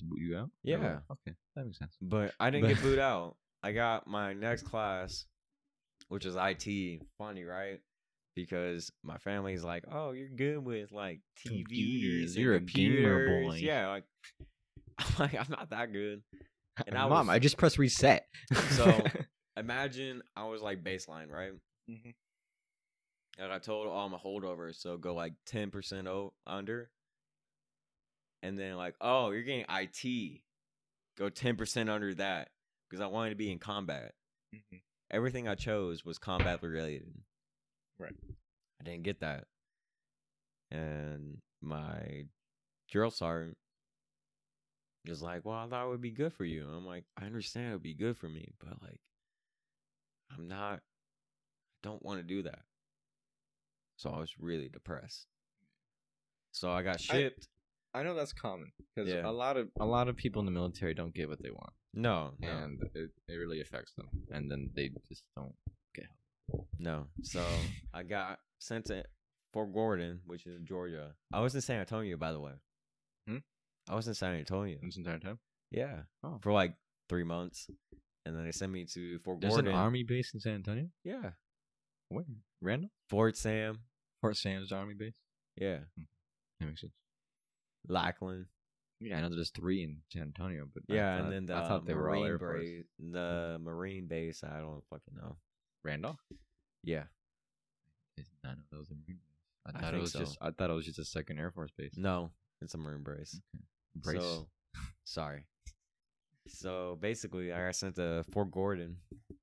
to boot you out? Yeah. Oh, okay, that makes sense. But I didn't get booed out. I got my next class, which is IT. Funny, right? Because my family's like, "Oh, you're good with like TVs, Computers. and You're a gamer computers." boy. Yeah, like I'm not that good. And I Mom, was- I just pressed reset. So imagine I was like baseline, right? Mhm. And I told all my holdovers, so go like 10% under. And then like, oh, you're getting IT. Go 10% under that. Because I wanted to be in combat. Mhm. Everything I chose was combat related. Right. I didn't get that. And my drill sergeant was like, well, I thought it would be good for you. And I'm like, I understand it would be good for me, but like, I don't want to do that. So I was really depressed. So I got shipped. I know that's common because Yeah. a lot of people in the military don't get what they want, No. and it really affects them, and then they just don't get help. No. So I got sent to Fort Gordon, which is in Georgia. I was in San Antonio, by the way. I was in San Antonio. This entire time. Yeah. Oh. For like 3 months. And then they sent me to Fort There's Gordon. an army base in San Antonio. Yeah. Where? Randall? Fort Sam. Fort Sam's army base. Yeah. That makes sense. Lackland. Yeah, I know there's 3 in San Antonio, but Yeah, and then the I thought they were all Marine Air Force. base. The Marine base, I don't fucking know. Randolph. Yeah. I know that was a Marine base. I I thought it think was so. just. I thought it was just a second Air Force base. No, it's a Marine base. Brace. So, sorry. So basically, I got sent to Fort Gordon.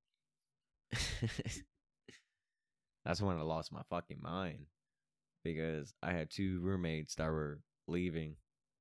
That's when I lost my fucking mind because I had 2 roommates that were leaving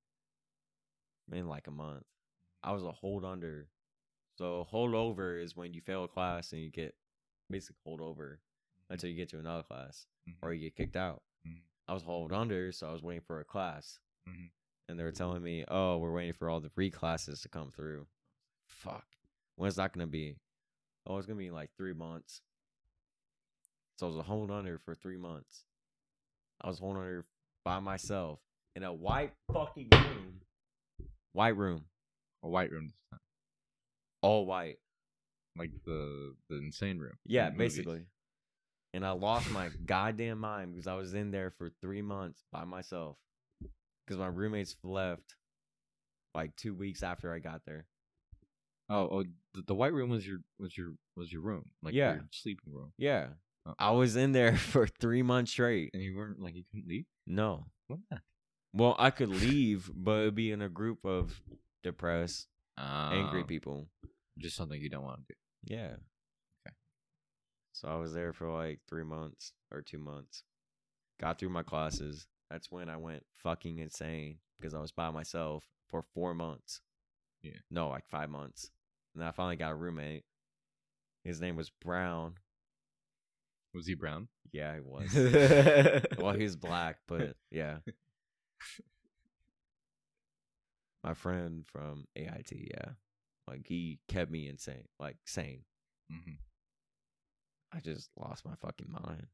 in like a month. I was a hold under. So hold over is when you fail a class and you get basically hold over until you get to another class or you get kicked out. Mhm. I was hold under, so I was waiting for a class. Mhm. And they were telling me, oh, we're waiting for all the free classes to come through. Fuck. When's that going to be? Oh, it's going to be in like 3 months. So I was a hold under for 3 months. I was holding under by myself in a white fucking room. White room. A white room this time, All white. like the insane room. Yeah, in movies. basically. And I lost my goddamn mind because I was in there for 3 months by myself. Because my roommates left like 2 weeks after I got there. Oh, the white room was your room, like Yeah. your sleeping room, Yeah. Oh. I was in there for 3 months straight. and you weren't like you couldn't leave. No. What? Well, I could leave, but it'd be in a group of depressed, angry Oh, people. just something you don't want to do. Yeah. Okay. So I was there for like 3 months or 2 months. Got through my classes. That's when I went fucking insane because I was by myself for 4 months. Yeah. No, like 5 months. And then I finally got a roommate. His name was Brown. Was he brown? Yeah, he was. Well, he was black, but yeah. My friend from AIT, yeah. Like, he kept me insane. Like, sane. Mm-hmm. I just lost my fucking mind.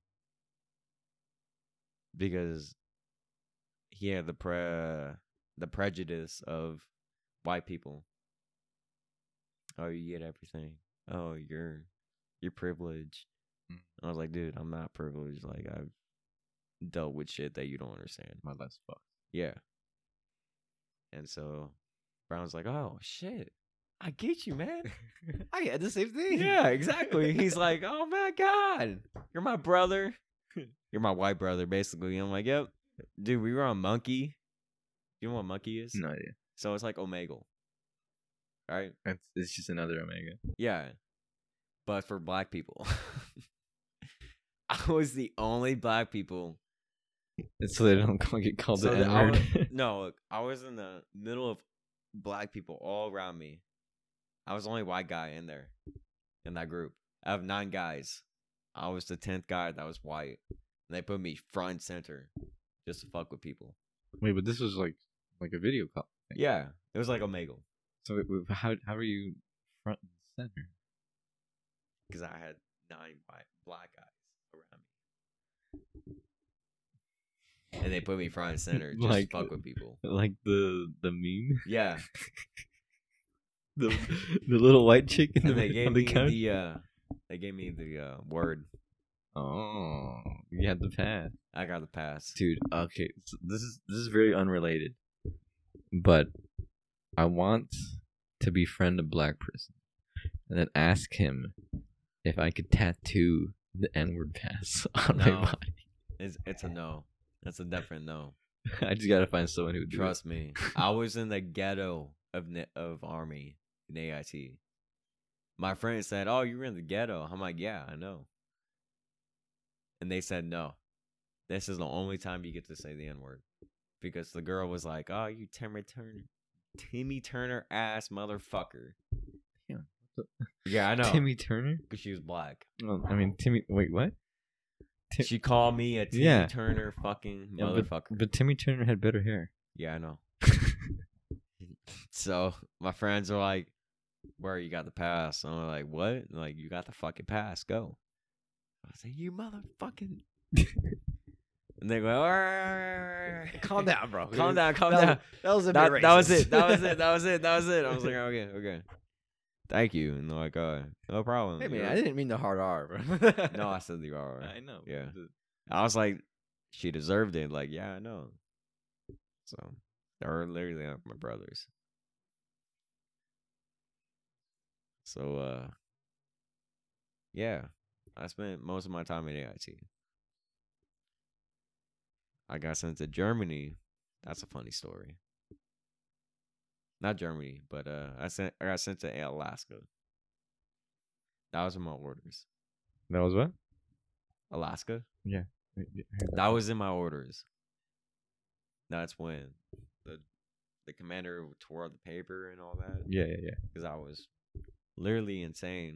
Because he had the prejudice of white people. Oh, you get everything. Oh, you're privileged. Mm. I was like, dude, I'm not privileged. Like, I've dealt with shit that you don't understand. My life's fucked. Yeah. And so Brown's like, oh, shit. I get you, man. I had the same thing. Yeah, exactly. He's like, oh, my God. You're my brother. You're my white brother, basically. I'm like, yep. Dude, we were on Monkey. You know what Monkey is? No idea. So it's like Omegle. Right? It's just another Omega. Yeah. But for black people. I was the only black people. So they don't get called So the that I N-word. was- no, look, I was in the middle of black people all around me. I was the only white guy in there, in that group. I have 9 guys. I was the 10th guy that was white. And they put me front and center just to fuck with people. Wait, but this was like a video call thing. Yeah, it was like Omegle. So how are you front and center? Because I had 9 black guys around me. and they put me front and center just Like- to fuck with people. Like the meme, Yeah, the little white chick in and the, they gave on me the couch. the word. Oh, you had the pass, I got the pass. dude. Okay, so this is very unrelated, but I want to befriend a black person and then ask him if I could tattoo the N-word pass on my No. body. It's a no. That's a definite no. I just gotta find someone who would do it. Trust me. I was in the ghetto of Army in AIT. My friend said, "Oh, you were in the ghetto." I'm like, "Yeah, I know." And they said, "No, this is the only time you get to say the N-word," because the girl was like, "Oh, you Timmy Turner ass motherfucker." Yeah. Yeah, I know. Timmy Turner? Because she was black. Well, I mean, Timmy. Wait, what? She called me a Timmy Yeah. Turner fucking Yeah, motherfucker. but Timmy Turner had better hair. Yeah, I know. So my friends are like, "Where you got the pass?" I'm like, "What?" And like, "You got the fucking pass. Go." I was like, "You motherfucking." And they go, "All right. Calm down, bro. Calm down, calm That down." That was a That, bit that was racist. it. That was it. That was it. That was it. I was like, okay. Thank you. And they're like, no problem. Hey man, You're- I didn't mean the hard R, bro. No, I said the R. I know. Yeah. I was like, she deserved it. Like, yeah, I know. So they're literally like my brothers. So yeah, I spent most of my time in AIT. I got sent to Germany. That's a funny story. Not Germany, but I got sent to Alaska. That was in my orders. That was what? Alaska. Yeah. That was in my orders. That's when the commander tore up the paper and all that. Yeah. Because I was literally insane.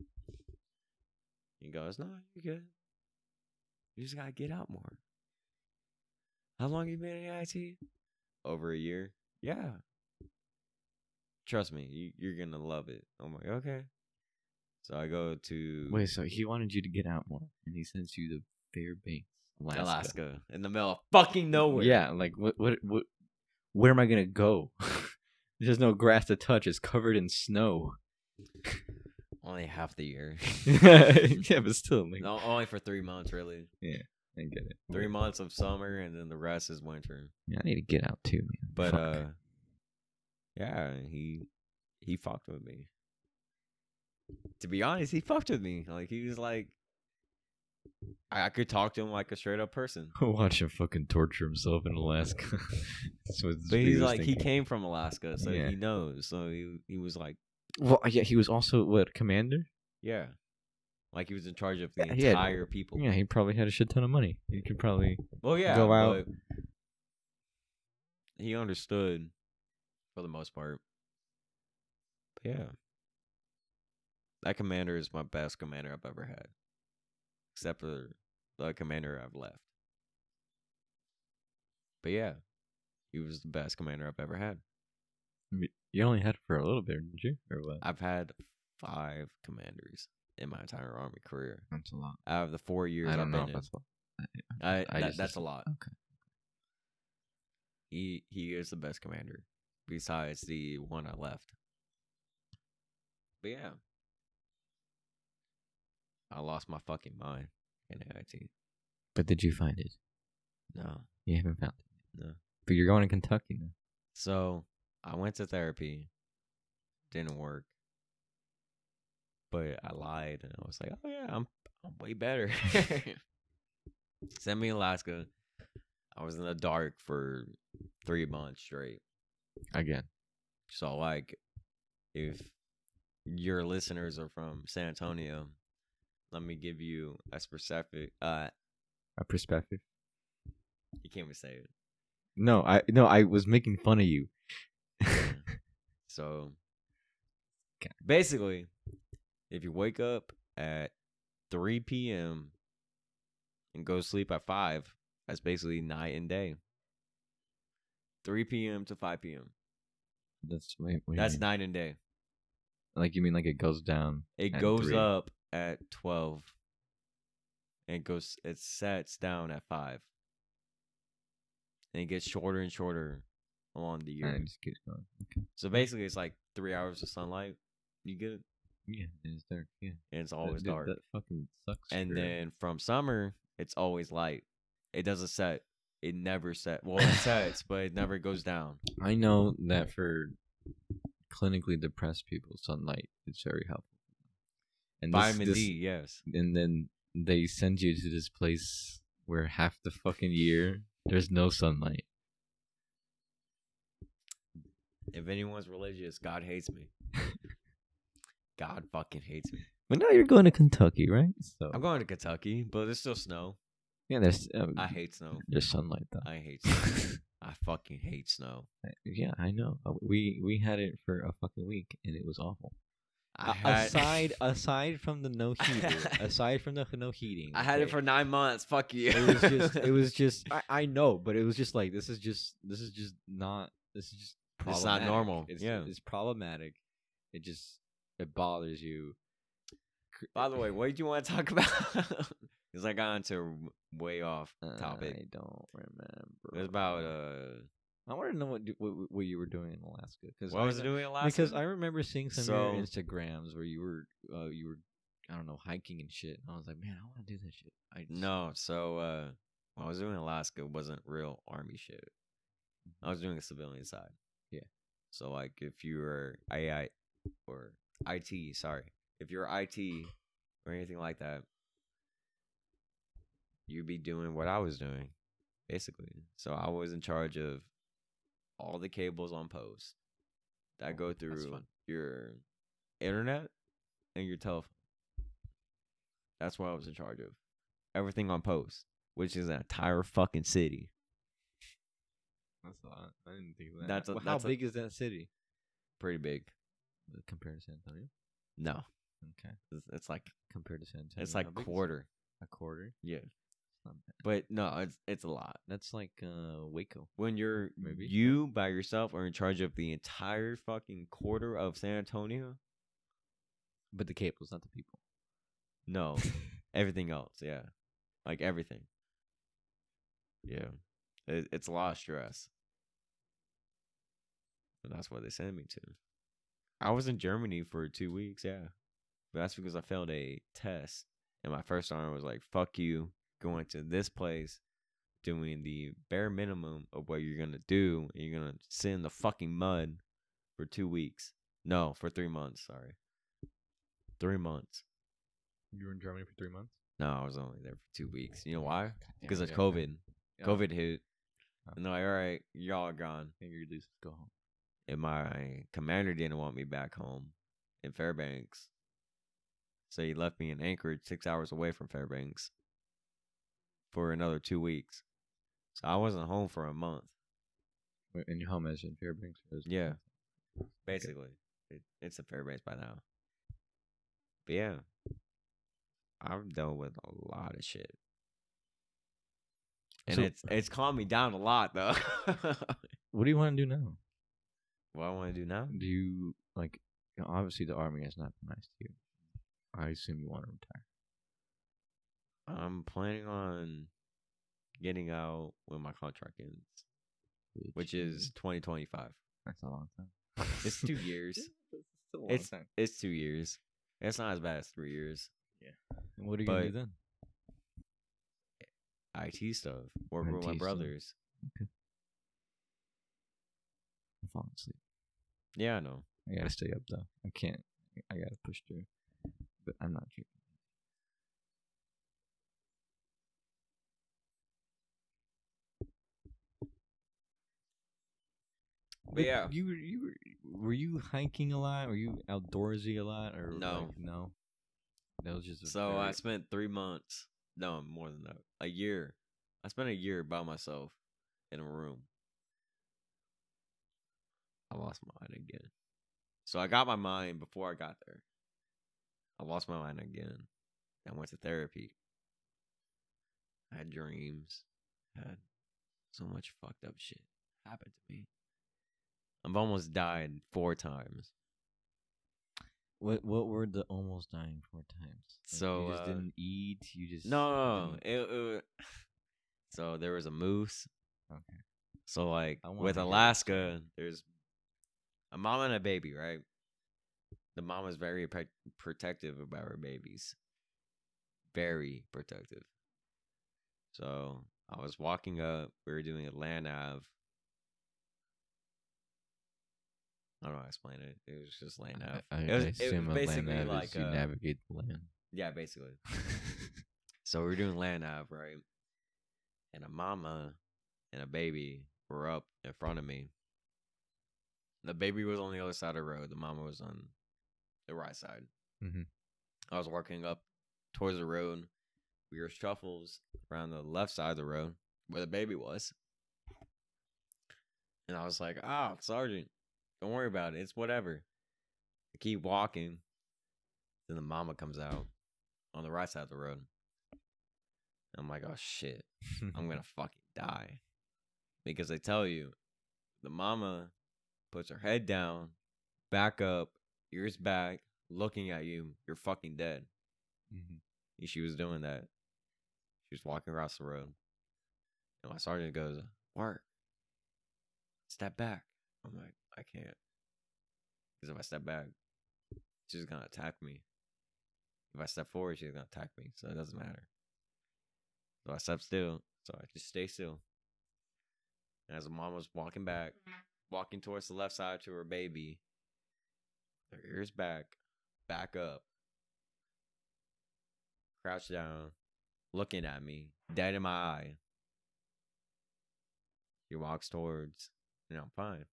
He goes, "No, you're good. You just gotta get out more." How long you been in IT? Over a year. Yeah. Trust me, you're gonna love it. I'm like, okay. So I go to Wait, so he wanted you to get out more, and he sends you to Fairbanks, Alaska in the middle of fucking nowhere. Yeah, like what? Where am I gonna go? There's no grass to touch. It's covered in snow. Only half the year. Yeah, but still, like, No, only for 3 months, really. I get it. 3 months of summer, and then the rest is winter. Yeah, I need to get out too, man. But Fuck. yeah, he fucked with me. To be honest, he fucked with me. Like he was like, I could talk to him like a straight up person. Watch him fucking torture himself in Alaska. That's what But he's was like, he thinking. came from Alaska, so Yeah. he knows. So he was like, Well, yeah, he was also what, commander? yeah, like he was in charge of the Yeah, he had- entire people. Yeah, he probably had a shit ton of money. He could probably. Well, yeah, go out. but he understood for the most part. But yeah, that commander is my best commander I've ever had, except for the commander I've left. But yeah, he was the best commander I've ever had. You only had it for a little bit, didn't you? Or what? I've had 5 commanders in my entire army career. That's a lot. Out of the 4 years I don't I've know been if in. that's a lot. That's a lot. Okay. He is the best commander, besides the one I left. But yeah, I lost my fucking mind in AIT. But did you find it? No, You haven't found it. no. But you're going to Kentucky now. So I went to therapy. Didn't work. But I lied and I was like, "Oh yeah, I'm way better." Sent me Alaska. I was in the dark for 3 months straight. Again. So like, if your listeners are from San Antonio, let me give you a specific. A perspective. You can't even say it. No, I was making fun of you. So Okay. basically, if you wake up at 3 p.m. and go to sleep at 5, that's basically night and day. 3 p.m. to 5 p.m. That's wait, what do you That's mean? night and day. Like, you mean like it goes down? It at goes 3? up at 12. And it sets down at 5. and it gets shorter and shorter along the year. And it just keeps going. Okay. So basically, it's like 3 hours of sunlight. You get it, Yeah, it's dark. Yeah. and it's always Dude, dark. That fucking sucks. And for- then from summer, it's always light. It doesn't set. It never set. Well, it sets, but it never goes down. I know that for clinically depressed people, sunlight is very helpful. And Vitamin D, yes. And then they send you to this place where half the fucking year there's no sunlight. If anyone's religious, God hates me. God fucking hates me. But now you're going to Kentucky, right? So I'm going to Kentucky, but there's still snow. yeah, there's I hate snow. there's sunlight though. I hate snow. I fucking hate snow. Yeah, I know. We had it for a fucking week and it was awful. Aside from the no heater, aside from the no heating, I had it okay? for 9 months. Fuck you. It was just I know, but it was just like this is just not It's not problematic. normal. It's, Yeah. it's problematic. It bothers you. By the way, what did you want to talk about? Because I got into way off topic. I don't remember. It was about I want to know what you were doing in Alaska because what was I doing last? because I remember seeing some of your So- Instagrams where you were I don't know hiking and shit. And I was like, man, I want to do that shit. No, so what I was doing in Alaska wasn't real army shit. I was doing a civilian side. Yeah. So like if you were AI or IT, sorry. If you're IT or anything like that, you'd be doing what I was doing, basically. So I was in charge of all the cables on post that go that's through fun. your internet and your telephone. That's what I was in charge of. Everything on post, which is an entire fucking city. That's a lot. I didn't think of that. That's a- Well, that's how a- big is that city Pretty big. compared to San Antonio? No, Okay, it's like compared to San Antonio, it's like how big is it? quarter. A quarter. Yeah, It's not bad. but no, it's a lot. That's like Waco. When you're Maybe. you by yourself are in charge of the entire fucking quarter of San Antonio. But the cables, not the people. No, everything else, yeah, like everything. Yeah, it's a lot of stress, and that's what they sent me to. I was in Germany for 2 weeks, yeah, but that's because I failed a test, and my first sergeant was like, "Fuck you, going to this place, doing the bare minimum of what you're gonna do, and you're gonna sit in the fucking mud for 2 weeks. No, for 3 months. Sorry, 3 months." You were in Germany for 3 months. No, I was only there for 2 weeks. You know why? Because of yeah, COVID. yeah. COVID hit. Oh. And they're like, all right, y'all are gone. Fingers loose, go home. And my commander didn't want me back home in Fairbanks. So he left me in Anchorage 6 hours away from Fairbanks for another 2 weeks. So I wasn't home for a month. Wait, and your home is in Fairbanks? Or is it- Yeah. Basically. It's in Fairbanks by now. But yeah. I've dealt with a lot of shit. And So- it's calmed me down a lot though. What do you want to do now? What I want to do now? Do you like? You know, obviously, the army has not been nice to you. I assume you want to retire. I'm planning on getting out when my contract ends, which is 2025. that's a long time. It's 2 years. It's still a long It's time. it's 2 years. It's not as bad as 3 years. And what are you gonna do but- then? IT stuff, working with my IT stuff. brothers. I'm falling asleep. Yeah, I know. I gotta stay up though. I can't. I gotta push through. But I'm not tripping. But yeah. Were you hiking a lot? Were you outdoorsy a lot? Or No. like, no. That was just a So I very- spent 3 months. No, more than that. A year. I spent a year by myself in a room. I lost my mind again. So I got my mind before I got there. I lost my mind again. I went to therapy. I had dreams. Had so much fucked up shit happen to me. I've almost died 4 times. What were the almost dying 4 times? Like, So, you just didn't eat. You just No. didn't- So there was a moose. Okay. So like I wanna with hear this Alaska, there's a mama and a baby, right? The mama is very protective about her babies. Very protective. So I was walking up. We were doing a land Ave. I don't know how to explain it. It was just land Ave. I It was assume a land basically nav like is you navigate the land. yeah, basically. So we were doing land Ave, right? And a mama and a baby were up in front of me. The baby was on the other side of the road. The mama was on the right side. Mhm. I was walking up towards the road. We were shuffles around the left side of the road where the baby was. And I was like, Sergeant, don't worry about it. It's whatever. I keep walking. Then the mama comes out on the right side of the road. I'm like, oh shit, I'm going to fucking die. Because they tell you, the mama puts her head down, back up, ears back, looking at you, you're fucking dead. Mhm. And she was doing that. She was walking across the road. And my sergeant goes, Mark, step back. I'm like, I can't. Because if I step back, she's going to attack me. If I step forward, she's going to attack me. So it doesn't matter. So I step still. So I just stay still. And as the mom was walking back, walking towards the left side to her baby, her ears back, back up, crouched down, looking at me, dead in my eye. He walks towards, I'm fine.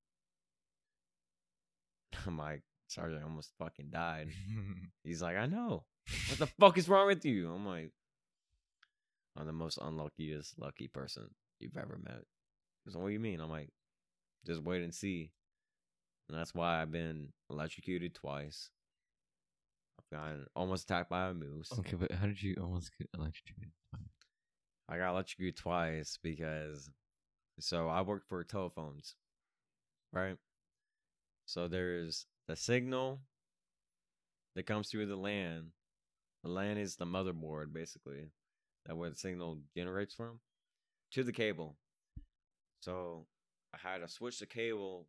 I'm like, Sergeant, I almost fucking died. He's like, I know. What the fuck is wrong with you? I'm like, I'm the most unluckiest lucky person you've ever met. He's like, what do you mean? I'm like, just wait and see. And that's why I've been electrocuted twice. I've gotten almost attacked by a moose. Okay, but how did you almost get electrocuted? I got electrocuted twice because, so I worked for telephones, right? So there's the signal that comes through the LAN. The LAN is the motherboard, basically, that where the signal generates from, to the cable. So I had to switch the cable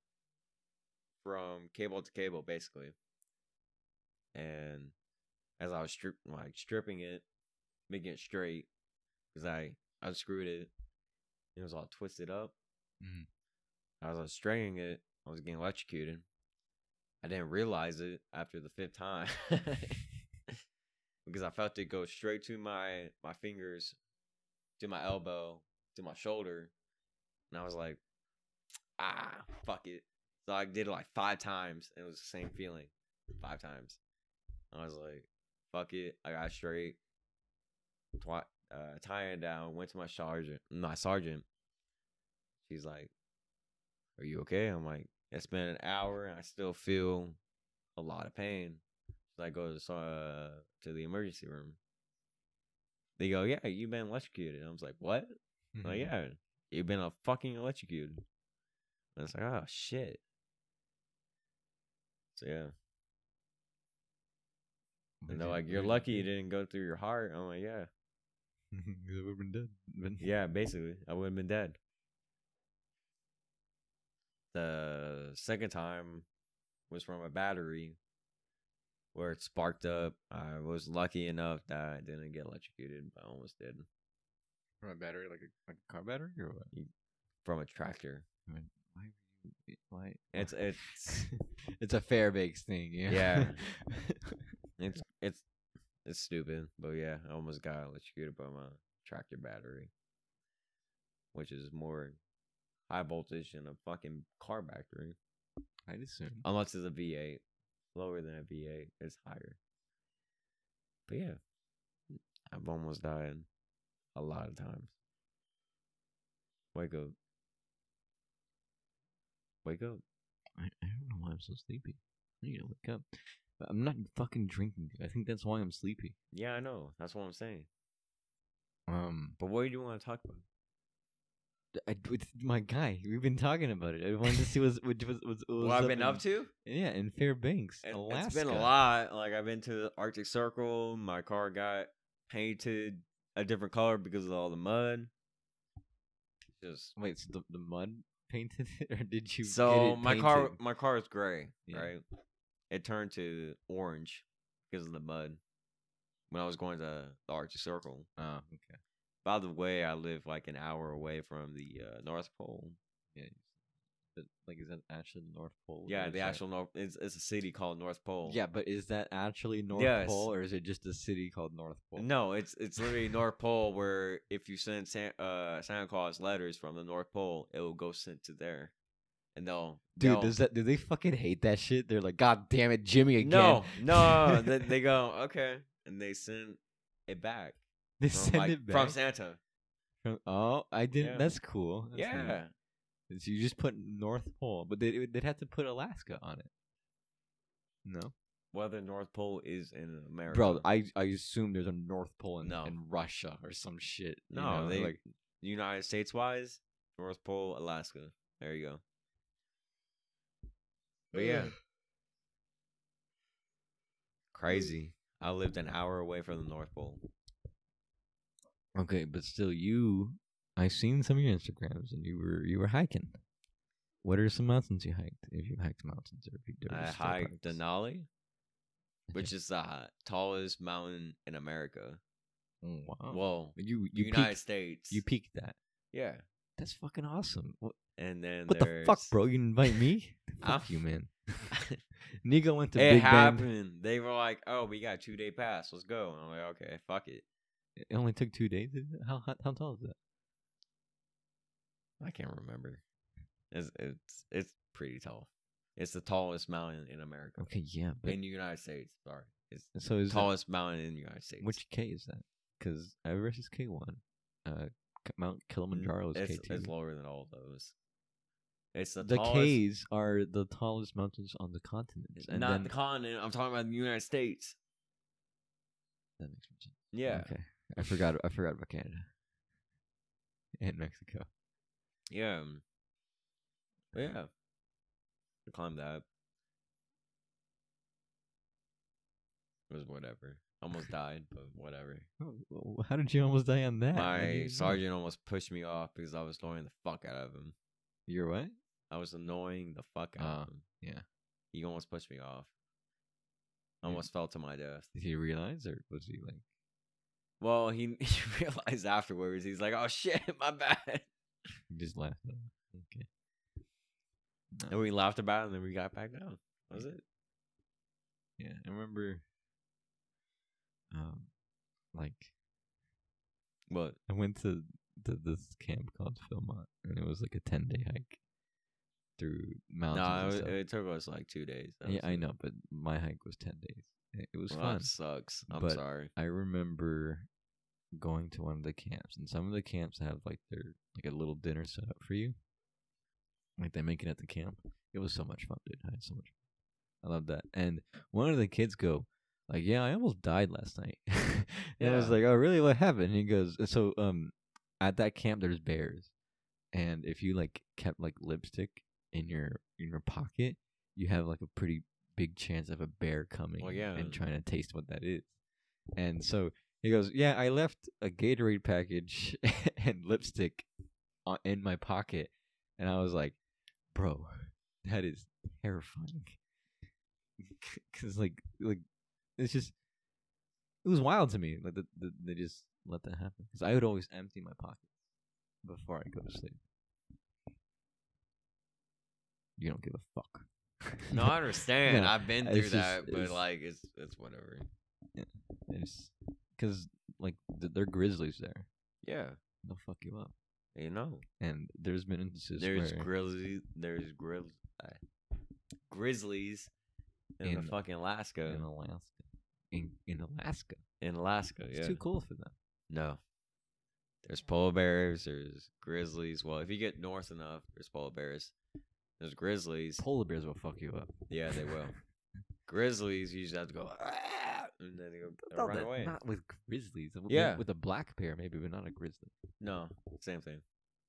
from cable to cable, basically. And as I was stripping it, making it straight, because I unscrewed it, it was all twisted up. Mm-hmm. As I was straightening it, I was getting electrocuted. I didn't realize it after the 5th time because I felt it go straight to my fingers, to my elbow, to my shoulder, and I was like, fuck it. So I did it like 5 times, and it was the same feeling 5 times. I was like, fuck it. I got straight, tying it down, went to my sergeant. She's like, are you okay? I'm like, it's been an hour and I still feel a lot of pain. So I go to the emergency room. They go, yeah, you've been electrocuted. And I was like, what? Mm-hmm. Like, yeah, you've been fucking electrocuted. And it's like, oh, shit. So, yeah. And they're like, you're lucky you didn't go through your heart. I'm like, yeah. I would have been dead. Yeah, basically. I would have been dead. The second time was from a battery where it sparked up. I was lucky enough that I didn't get electrocuted, but I almost did. From a battery, like a car battery, or what? From a tractor. I mean, why? It's it's a Fairbanks thing, yeah. It's stupid, but yeah, I almost got electrocuted by my tractor battery, which is more high voltage than a fucking car battery. I'd assume, unless it's a V8, lower than a V8, it's higher. But yeah, I've almost died a lot of times. Wake up. Wake up. I don't know why I'm so sleepy. I need to wake up. But I'm not fucking drinking. I think that's why I'm sleepy. Yeah, I know. That's what I'm saying. But what do you want to talk about? With my guy, we've been talking about it. I wanted to see what I've been up to. Yeah, in Fairbanks, Alaska. It's been a lot. Like I've been to the Arctic Circle. My car got painted a different color because of all the mud. Just Wait, so the mud painted it, or did you? get so it my car is gray, Yeah. right? It turned to orange because of the mud when I was going to the Arctic Circle. Oh, okay. By the way, I live like an hour away from the North Pole. Yeah. But like, is that actually the North Pole? Yeah, or the is that- actual North. It's a city called North Pole. Yeah, but is that actually North Yes. Pole, or is it just a city called North Pole? No, it's literally North Pole where if you send Santa Claus letters from the North Pole, it will go sent to there, and Dude, do they fucking hate that shit? They're like, God damn it, Jimmy again. no, they go okay, and they send it back. They from, send like, it back from Santa. Oh, I didn't. Yeah. That's cool. That's Yeah, nice. So you just put North Pole, but they'd have to put Alaska on it. No, whether North Pole is in America, bro. I assume there's a North Pole in, No. in Russia or some shit. you no, know, they like United States wise, North Pole, Alaska. There you go. But yeah, crazy. I lived an hour away from the North Pole. okay, but still, I seen some of your Instagrams, and you were hiking. What are some mountains you hiked? If you hiked mountains, or if you did I state hiked parks? Denali, which is the tallest mountain in America. Oh, wow. Well, you United peaked, States. you peaked that. Yeah. That's fucking awesome. And then What the fuck, bro? You invite me? I'm- Fuck you, man. Nico went to It Big Bend. happened. They were like, "Oh, we got a 2-day pass. Let's go." And I'm like, "Okay, fuck it." It only took 2 days. How tall is that? I can't remember. It's pretty tall. It's the tallest mountain in America. Okay, yeah, but In the United States. Sorry, it's so the is tallest mountain in the United States. which K is that? Because Everest is K1. Mount Kilimanjaro is it's, K2. it's lower than all of those. It's the The tallest. K's are the tallest mountains on the continents, and Not then the continent. I'm talking about the United States. that makes more sense. Yeah. Okay, I forgot about Canada and Mexico. Yeah. But yeah. I climbed that. It was whatever. Almost died, but whatever. Oh, how did you almost die on that? How did you My do? sergeant almost pushed me off because I was annoying the fuck out of him. You're what? I was annoying the fuck out of him. Yeah. He almost pushed me off. I Yeah. almost fell to my death. Did he realize, or was he like? Well, he realized afterwards. He's like, "Oh shit, my bad." He just laughed. Okay. And we laughed about it, and then we got back down. That was it. Yeah, I remember. Like But I went to this camp called Philmont, and it was like a 10-day hike through mountains. no, and stuff. it took us like 2 days. That Yeah, was I it. know, but my hike was 10 days. It was Well, fun. that sucks. I'm but sorry. I remember going to one of the camps, and some of the camps have like a little dinner set up for you. Like they make it at the camp. It was so much fun, dude. I had so much fun. I love that. And one of the kids go, like, yeah, I almost died last night. And I was Yeah. like, oh, really? What happened? And he goes, so at that camp there's bears, and if you like kept like lipstick in your pocket, you have like a pretty big chance of a bear coming Well, yeah. and trying to taste what that is. And so he goes, yeah, I left a Gatorade package and lipstick in my pocket, and I was like, bro, that is terrifying. Cause like it's just, it was wild to me. Like they just let that happen. Cause I would always empty my pockets before I go to sleep. You don't give a fuck. No, I understand. No, I've been it's through just- that, but it's- like it's whatever. It's because like they're grizzlies there. Yeah, They'll fuck you up. you know. And there's been instances There's where grizzlies in the In- fucking Alaska. in Alaska, in Alaska, In Alaska, it's yeah. too cool for them. No. There's polar bears, there's grizzlies. Well, if you get north enough, there's polar bears. There's grizzlies. Polar bears will fuck you up. Yeah, they will. Grizzlies, you just have to go, "Ah," and then they run away. Not with grizzlies. Yeah. with a black bear maybe, but not a grizzly. No, same thing.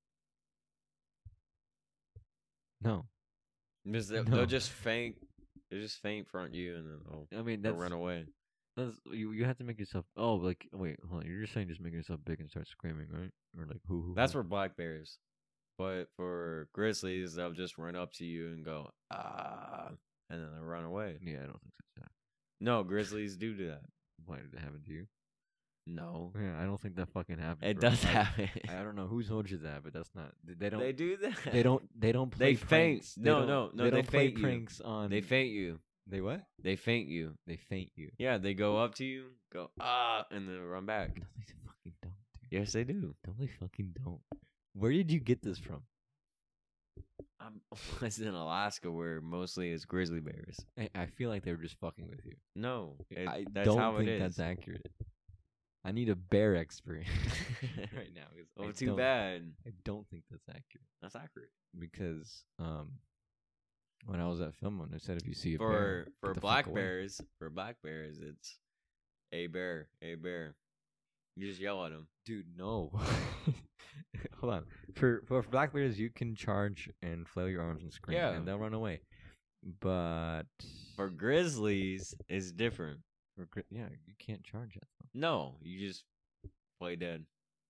No, Because No. they'll just faint. They just faint front you, and then I mean they'll that's run away. you have to make yourself. Oh, like wait, hold on. You're just saying just make yourself big and start screaming, right? Or like who? That's where black bears. But for grizzlies, they'll just run up to you and go, ah, and then they'll run away. Yeah, I don't think that's that. No, grizzlies do that. Why did it happen to you? No. Yeah, I don't think that fucking happens. It bro. does happen. I don't know who told you that, but that's not. They don't. They do that. They don't. They don't play They faint. pranks. They No, don't- no, no, They they don't play faint you. pranks on. They faint you. They what? They faint you. They faint you. Yeah, they go up to you, go, ah, and then run back. No, they fucking don't. Dude. Yes, they do. No, they fucking don't. Where did you get this from? I was in Alaska where mostly it's grizzly bears. I feel like they were just fucking with you. No, I that's don't how think it is. that's accurate. I need a bear expert right now. 'Cause Oh, I too don't- bad. I don't think that's accurate That's accurate. because when I was at Philmont, I said if you see a bear, For get the fuck black away. bears, it's a bear, a bear. You just yell at them. Dude, no. Hold on. For black bears, you can charge and flail your arms and scream, Yeah. and they'll run away. But For grizzlies, it's different. yeah, you can't charge at them. No, you just play dead.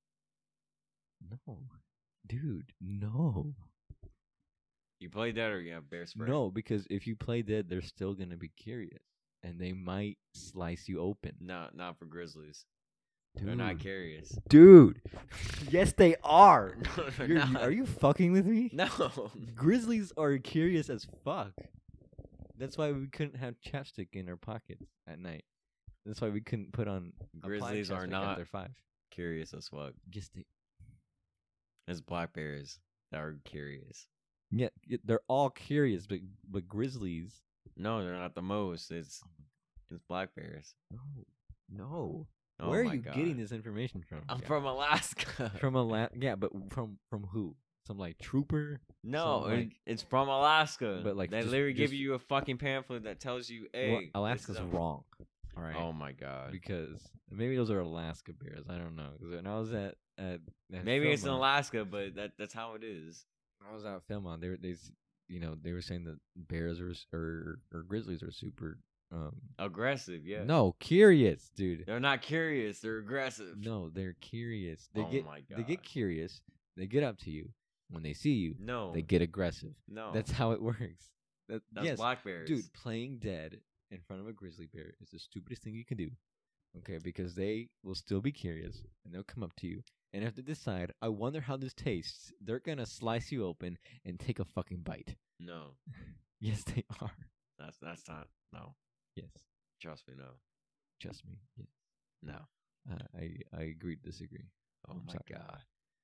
No, dude, no, You play dead or you have bear spray. no. Because if you play dead, they're still gonna be curious, and they might slice you open. Not for grizzlies. Dude. They're not curious. Dude, yes, they are. No, they're You're- not. are you fucking with me? No. Grizzlies are curious as fuck. That's why we couldn't have chapstick in our pockets at night. That's why we couldn't put on applied Grizzlies are chapstick not after 5. Curious as fuck. Just It's black bears that are curious. yeah, they're all curious, but grizzlies. No, they're not the most. It's black bears. No. Oh Where are my you God. getting this information from? I'm Yeah. from Alaska. From yeah, but from who? Some like trooper? No, some, like- it's from Alaska. But, like, they just- literally give just- you a fucking pamphlet that tells you, Well, "Hey, Alaska's this is a-" wrong. All right. Oh my God. Because maybe those are Alaska bears. I don't know. 'Cause when I was at Maybe it's in Philmont- Alaska, but that's how it is. I was out Philmont. They were saying that bears or grizzlies are super. Aggressive, yeah. No, curious, dude. They're not curious. They're aggressive. No, they're curious. They Oh get my they get God. curious. They get up to you. When they see you, No. they get aggressive. No. That's how it works. That's yes, black bears. dude. Playing dead in front of a grizzly bear is the stupidest thing you can do. Okay, because they will still be curious and they'll come up to you. And if they decide, I wonder how this tastes, they're gonna slice you open and take a fucking bite. No. Yes, they are. That's not. No. Yes, Trust me, no. trust me. Yes. No. I agree to disagree. Oh I'm my sorry. God.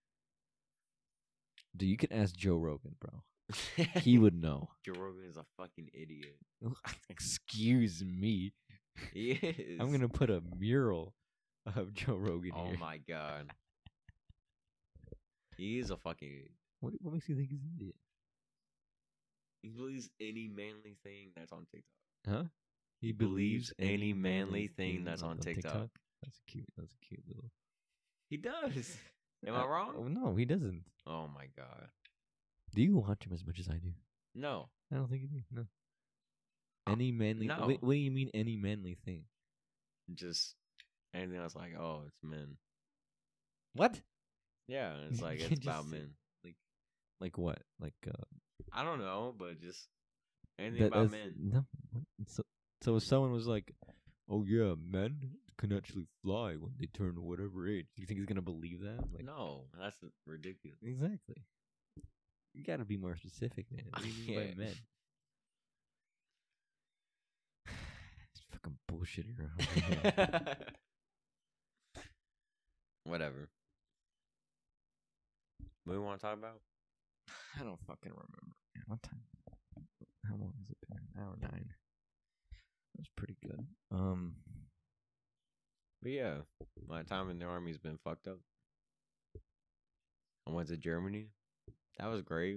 Dude, you can ask Joe Rogan, bro. He would know. Joe Rogan is a fucking idiot. Excuse me. He is. I'm gonna put a mural of Joe Rogan Oh here. my God. He is a fucking idiot. What makes you think he's an idiot? He believes any manly thing that's on TikTok. Huh? He believes any manly thing that's on TikTok. That's a cute little. He does. Am I wrong? Oh, no, he doesn't. Oh my God. Do you watch him as much as I do? No. I don't think you do. No. Any manly? no. What do you mean any manly thing? Just anything else like, oh, it's men. What? Yeah, it's You like can't it's just about say- men. Like what? Like I don't know, but just anything about men. No. What? So if someone was like, "Oh yeah, men can actually fly when they turn whatever age," do you think he's gonna believe that? Like, No, that's ridiculous. exactly. You gotta be more specific, man. What do you mean by Yeah. men? It's fucking bullshit here. Whatever. What do we want to talk about? I don't fucking remember. What time? How long has it been? An hour 9. That's pretty good. But yeah, my time in the army's been fucked up. I went to Germany. That was great.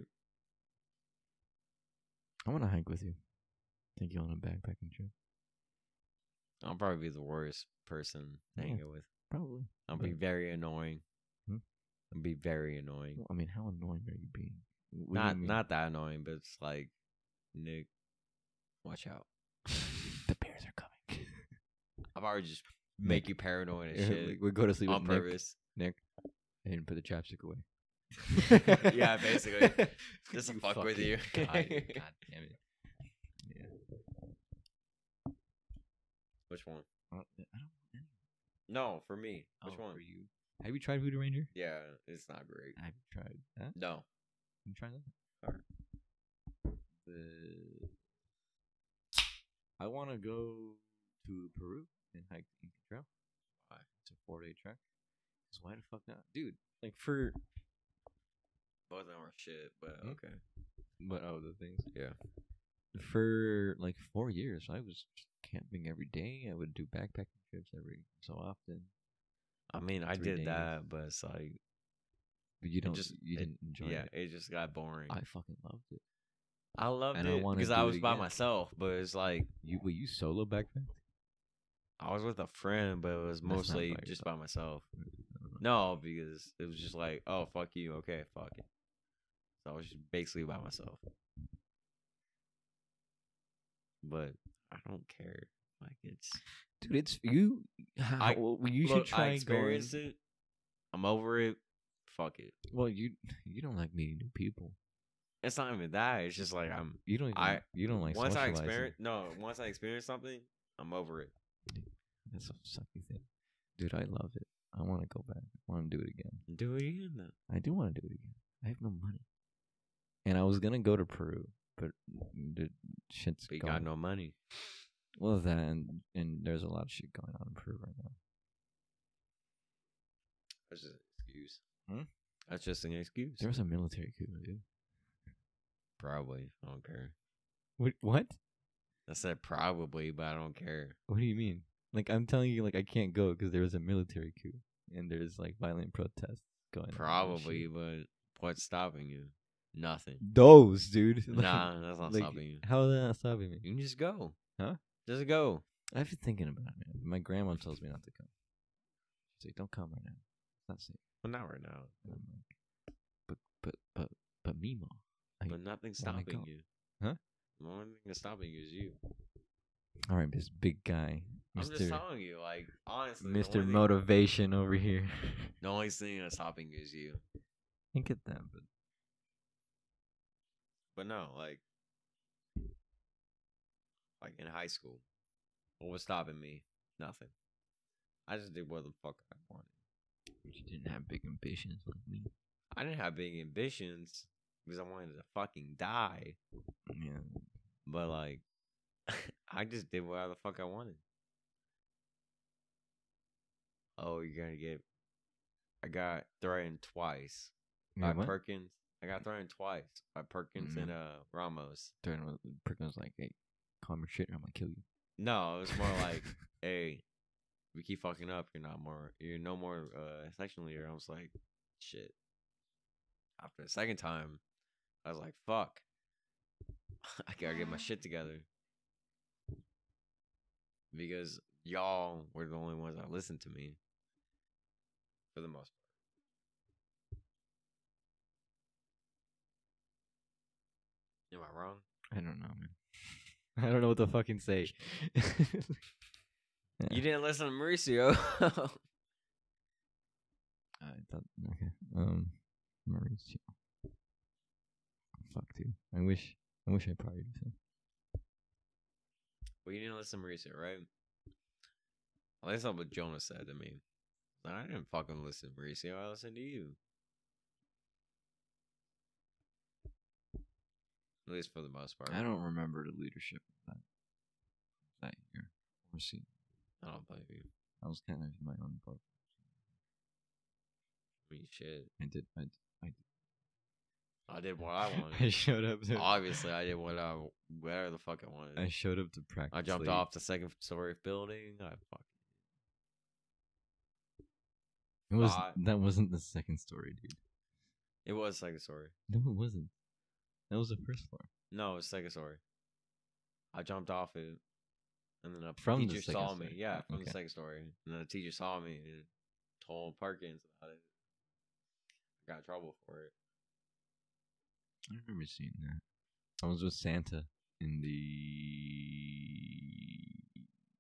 I want to hike with you. Take you on a backpacking trip. I'll probably be the worst person to hang out with. Probably. I'll be But- very annoying. Hmm? I'll be very annoying. Well, I mean, how annoying are you being? What do you mean? Not that annoying, but it's like, Nick, watch out. The bears are coming. I'll probably just make you paranoid and Yeah, shit like, we go to sleep on with Nick, purpose. Nick, and put the chapstick away. Yeah, basically. Just to You fuck with fucking you. God damn it. Yeah. Which one? I don't. No, for me. Which Oh, one? for you? Have you tried Voodoo Ranger? Yeah, it's not great. Have you tried that? No. You tried that? Alright. I want to go to Peru and hike the Inca Trail. Why? It's a 4-day trek. So why the fuck not, dude? Like for Both of them are shit, but Hmm? okay. what other things? Yeah. For like 4 years, I was camping every day. I would do backpacking trips every so often. I mean, I 3 did days. that, but it's like, But you don't. just- you it- didn't enjoy yeah, it. it just got boring. I fucking loved it. I loved and I it wanna because do I it was by again. myself, but it's like, You solo backpacked? I was with a friend, but it was not mostly by just yourself. by myself. I don't know. No, because it was just like, oh, fuck you. Okay, fuck it. So I was just basically by myself. But I don't care. Like, it's. Dude, it's you. You should Look, try I experienced it. I'm over it. Fuck it. Well, you don't like meeting new people. It's not even that. It's just like I'm. You don't. You don't like once I socializing. experience something, I'm over it. That's a sucky thing, dude. I love it. I want to go back. I want to do it again. Do it again then. I do want to do it again. I have no money, and I was gonna go to Peru, but the shit's But you going. got no money. Well, that and there's a lot of shit going on in Peru right now. That's just an excuse. Hmm? That's just an excuse. There was a military coup, dude. Probably. I don't care. What? I said probably, but I don't care. What do you mean? Like I'm telling you, like I can't go because there was a military coup and there's like violent protests going on. and Probably, shit. but what's stopping you? Nothing. Those, dude. Like, Nah, that's not like, stopping you. How is that not stopping me? You can just go. Huh? Just go. I've been thinking about it, man. My grandma tells me not to come. She's like, "Don't come right now. It's not safe." Well, not right now. And I'm like, but Mimo. But nothing's wanna stopping go. you. Huh? The only thing that's stopping you is you. All right, this big guy, I'm just Mister telling you, like, honestly. Mister The only, Motivation over here. the only thing that's stopping you is you. I get that, But no, like in high school, what was stopping me? Nothing. I just did what the fuck I wanted. but you didn't have big ambitions like me. I didn't have big ambitions because I wanted to fucking die. Yeah. But like, I just did what the fuck I wanted. Oh, you're gonna get. I got threatened twice by what? Perkins. I got threatened twice by Perkins and Ramos. Perkins was like, "Hey, calm your shit, or I'm gonna kill you." No, it was more like, hey, we keep fucking up. You're no more section leader. I was like, shit. After the second time, I was like, fuck. I gotta get my shit together. Because y'all were the only ones that listened to me. For the most part. Am I wrong? I don't know, man. I don't know what to fucking say. You didn't listen to Mauricio. I thought, okay. Mauricio. Fuck, dude. I wish I probably did. Well, you didn't listen to Mauricio, right? At least that's what Jonah said to me. I didn't fucking listen to Mauricio. I listened to you. At least for the most part. I don't remember the leadership of that year. Or see. I don't blame you. I was kind of in my own boat. I mean, shit. I did. I did what I wanted. I showed up to. Obviously, I did whatever the fuck I wanted. I showed up to practice. I jumped late. off the second story building. That wasn't the second story, dude. It was second story. No, it wasn't. That was the first floor. No, it was second story. I jumped off it, and then From the teacher second saw story. me. Yeah, from Okay. the second story. And then the teacher saw me and told Perkins about it. I got in trouble for it. I remember seeing that. I was with Santa in the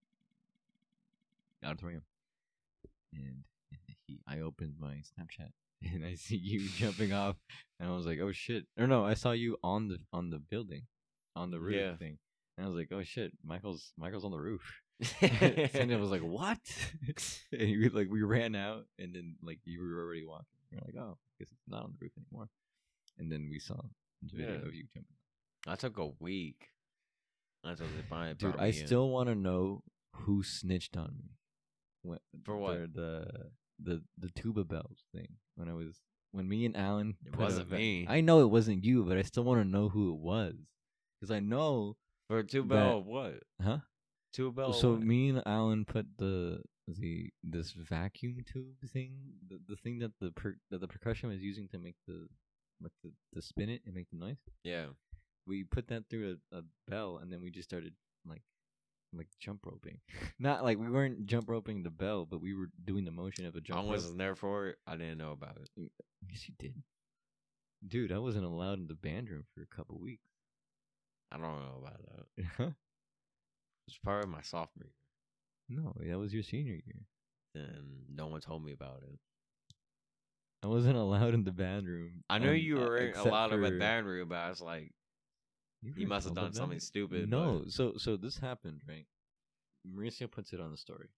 auditorium, and I opened my Snapchat and I see you jumping off, and I was like, oh shit. Or no, I saw you on the building, on the roof Yeah. thing, and I was like, oh shit, Michael's on the roof. Sandy was like, what? And we ran out, and then like you were already walking. We're like, oh, I guess it's not on the roof anymore. And then we saw the video Yeah. of you jumping. I took a week until they finally Dude, brought I me in. still want to know who snitched on me. For what? The tuba bells thing when me and Alan. It wasn't me. I know it wasn't you, but I still want to know who it was because I know. For a two-bell what? Huh? Two-bell So what? me and Alan put this vacuum tube thing, the thing that the percussion was using to make the spin it and make the noise. Yeah. We put that through a bell, and then we just started like jump roping. Not like we weren't jump roping the bell, but we were doing the motion of a jump I rope. wasn't there for it. I didn't know about it. Yes, you did. Dude, I wasn't allowed in the band room for a couple weeks. I don't know about that. Huh? It's part of my sophomore year. No, that was your senior year. And no one told me about it. I wasn't allowed in the band room. I know you were except allowed in for- the band room, but I was like, you were must have told done about something it? stupid. No, so this happened, right? Mauricio puts it on the story.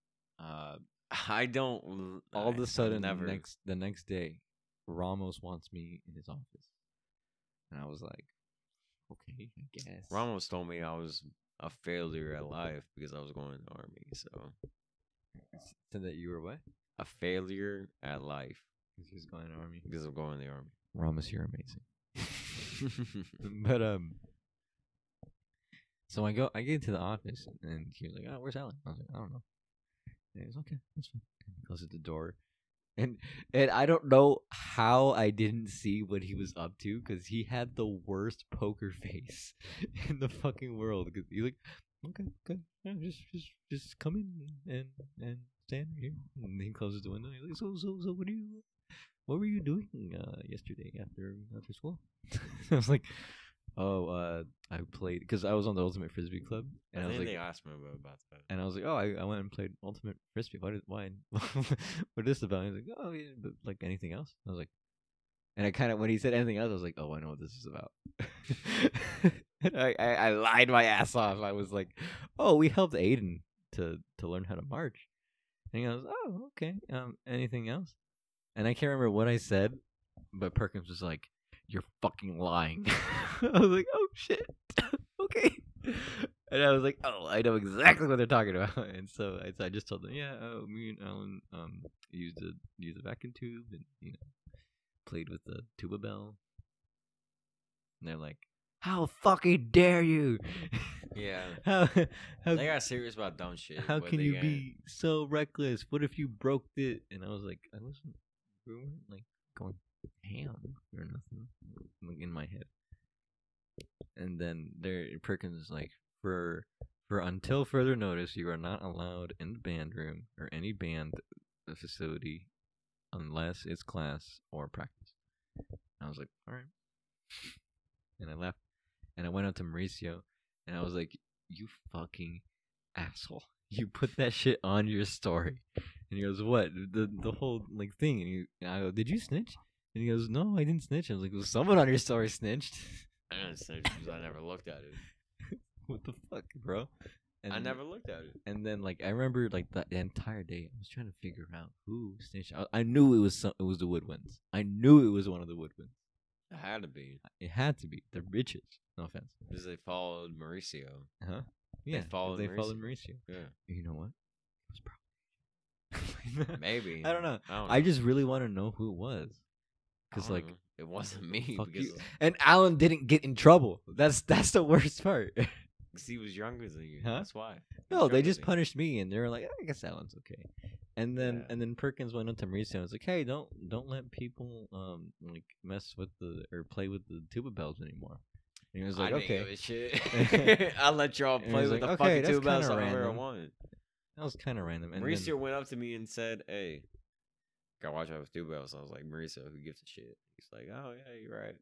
I don't. All of a sudden, never. the next day, Ramos wants me in his office, and I was like, okay, I guess. Ramos told me I was a failure at life because I was going in the army. So Said that you were what? a failure at life Because he was going to army. because of going in the army. Ramos, you're amazing. But so I get into the office, and he was like, "Oh, where's Alan?" I was like, "I don't know." And he was okay, that's fine. And he closes the door, and I don't know how I didn't see what he was up to because he had the worst poker face in the fucking world. Because he's like, "Okay, yeah, just come in and stand here." And he closes the window. He's like, "So what were you doing yesterday after school?" I was like, "Oh, I played because I was on the Ultimate Frisbee Club, and I I was think like, they asked me about that. and I was like, oh, I went and played Ultimate Frisbee. Why? What is this about?" He's like, oh, yeah, but like anything else? I was like, and I kind of when he said anything else, I was like, oh, I know what this is about. And I lied my ass off. I was like, oh, we helped Aiden to learn how to march. And he goes, oh, okay. Anything else? And I can't remember what I said, but Perkins was like, "You're fucking lying." I was like, "Oh shit, okay." And I was like, "Oh, I know exactly what they're talking about." And so I just told them, "Yeah, me and Alan used a vacuum tube and played with the tuba bell." And they're like, "How fucking dare you?" Yeah. how They got serious about dumb shit. how but can they you got- be so reckless? What if you broke it? And I was like, we weren't like going ham or nothing like, in my head. And then Perkins is like, for until further notice, you are not allowed in the band room or any band facility unless it's class or practice. And I was like, all right. And I left, and I went up to Mauricio, and I was like, you fucking asshole. You put that shit on your story. And he goes, what? The whole like thing. And I go, did you snitch? And he goes, no, I didn't snitch. I was like, well, someone on your story snitched. I didn't say because I never looked at it. What the fuck, bro? And I never looked at it. And then like I remember like the entire day I was trying to figure out who snitched. I knew it was the Woodwinds. I knew it was one of the Woodwinds. It had to be. It had to be. They're bitches. No offense. Because they followed Mauricio. Huh? Yeah. followed They Mauricio. followed Mauricio. Yeah. You know what? It was probably Maybe. I don't know. I don't I know. just really want to know who it was. I Cause don't like know. It wasn't me. fuck Because you. And Alan didn't get in trouble. That's the worst part. he was younger than you. Huh? That's why. He No, was they younger just than you. punished me, and they were like, I guess Alan's okay. And then Yeah. Perkins went up to Mauricio and was like, hey, don't let people like mess with or play with the tuba bells anymore. And he was like, I didn't okay. give a shit. I'll let y'all And he play was with like, the okay, fucking that's two bells kinda however I random. wanted. That was kind of random. And Mauricio then, went up to me and said, "Hey, gotta watch out with two bells." I was like, "Mauricio, who gives a shit?" He's like, "Oh yeah, you're right."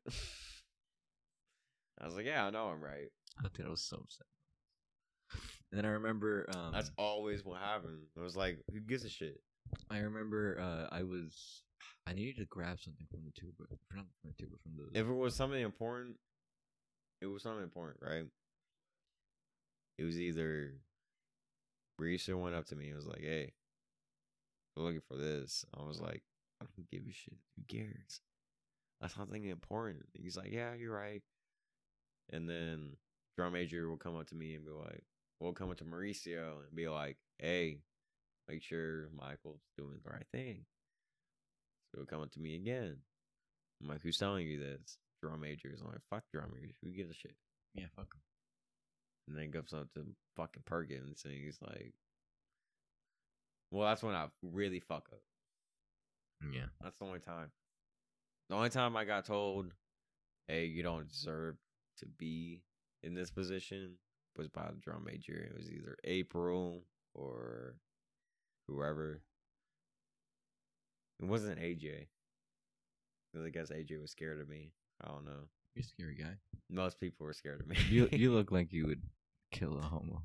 I was like, "Yeah, I know I'm right." I think I was so upset. And then I remember, That's always what happened. I was like, "Who gives a shit?" I remember I was I needed to grab something from the tuba. Not from the tuba, from the. If it was something important, right? It was either Reese went up to me and was like, "Hey, we're looking for this." I was like, "I don't give a shit. Who cares? That's something important." He's like, "Yeah, you're right." And then drum major will come up to me and be like, "We'll come up to Mauricio and be like, hey, make sure Michael's doing the right thing." So he'll come up to me again. I'm like, "Who's telling you this?" Drum majors. I'm like, "Fuck drum majors. Who gives a shit?" Yeah, fuck 'em. And then he goes up to fucking Perkins and he's like, well, that's when I really fuck up. Yeah. That's the only time. The only time I got told, "Hey, you don't deserve to be in this position," was by the drum major. It was either April or whoever. It wasn't AJ. Because I guess AJ was scared of me. I don't know. You're a scary guy. Most people were scared of me. You look like you would kill a homo.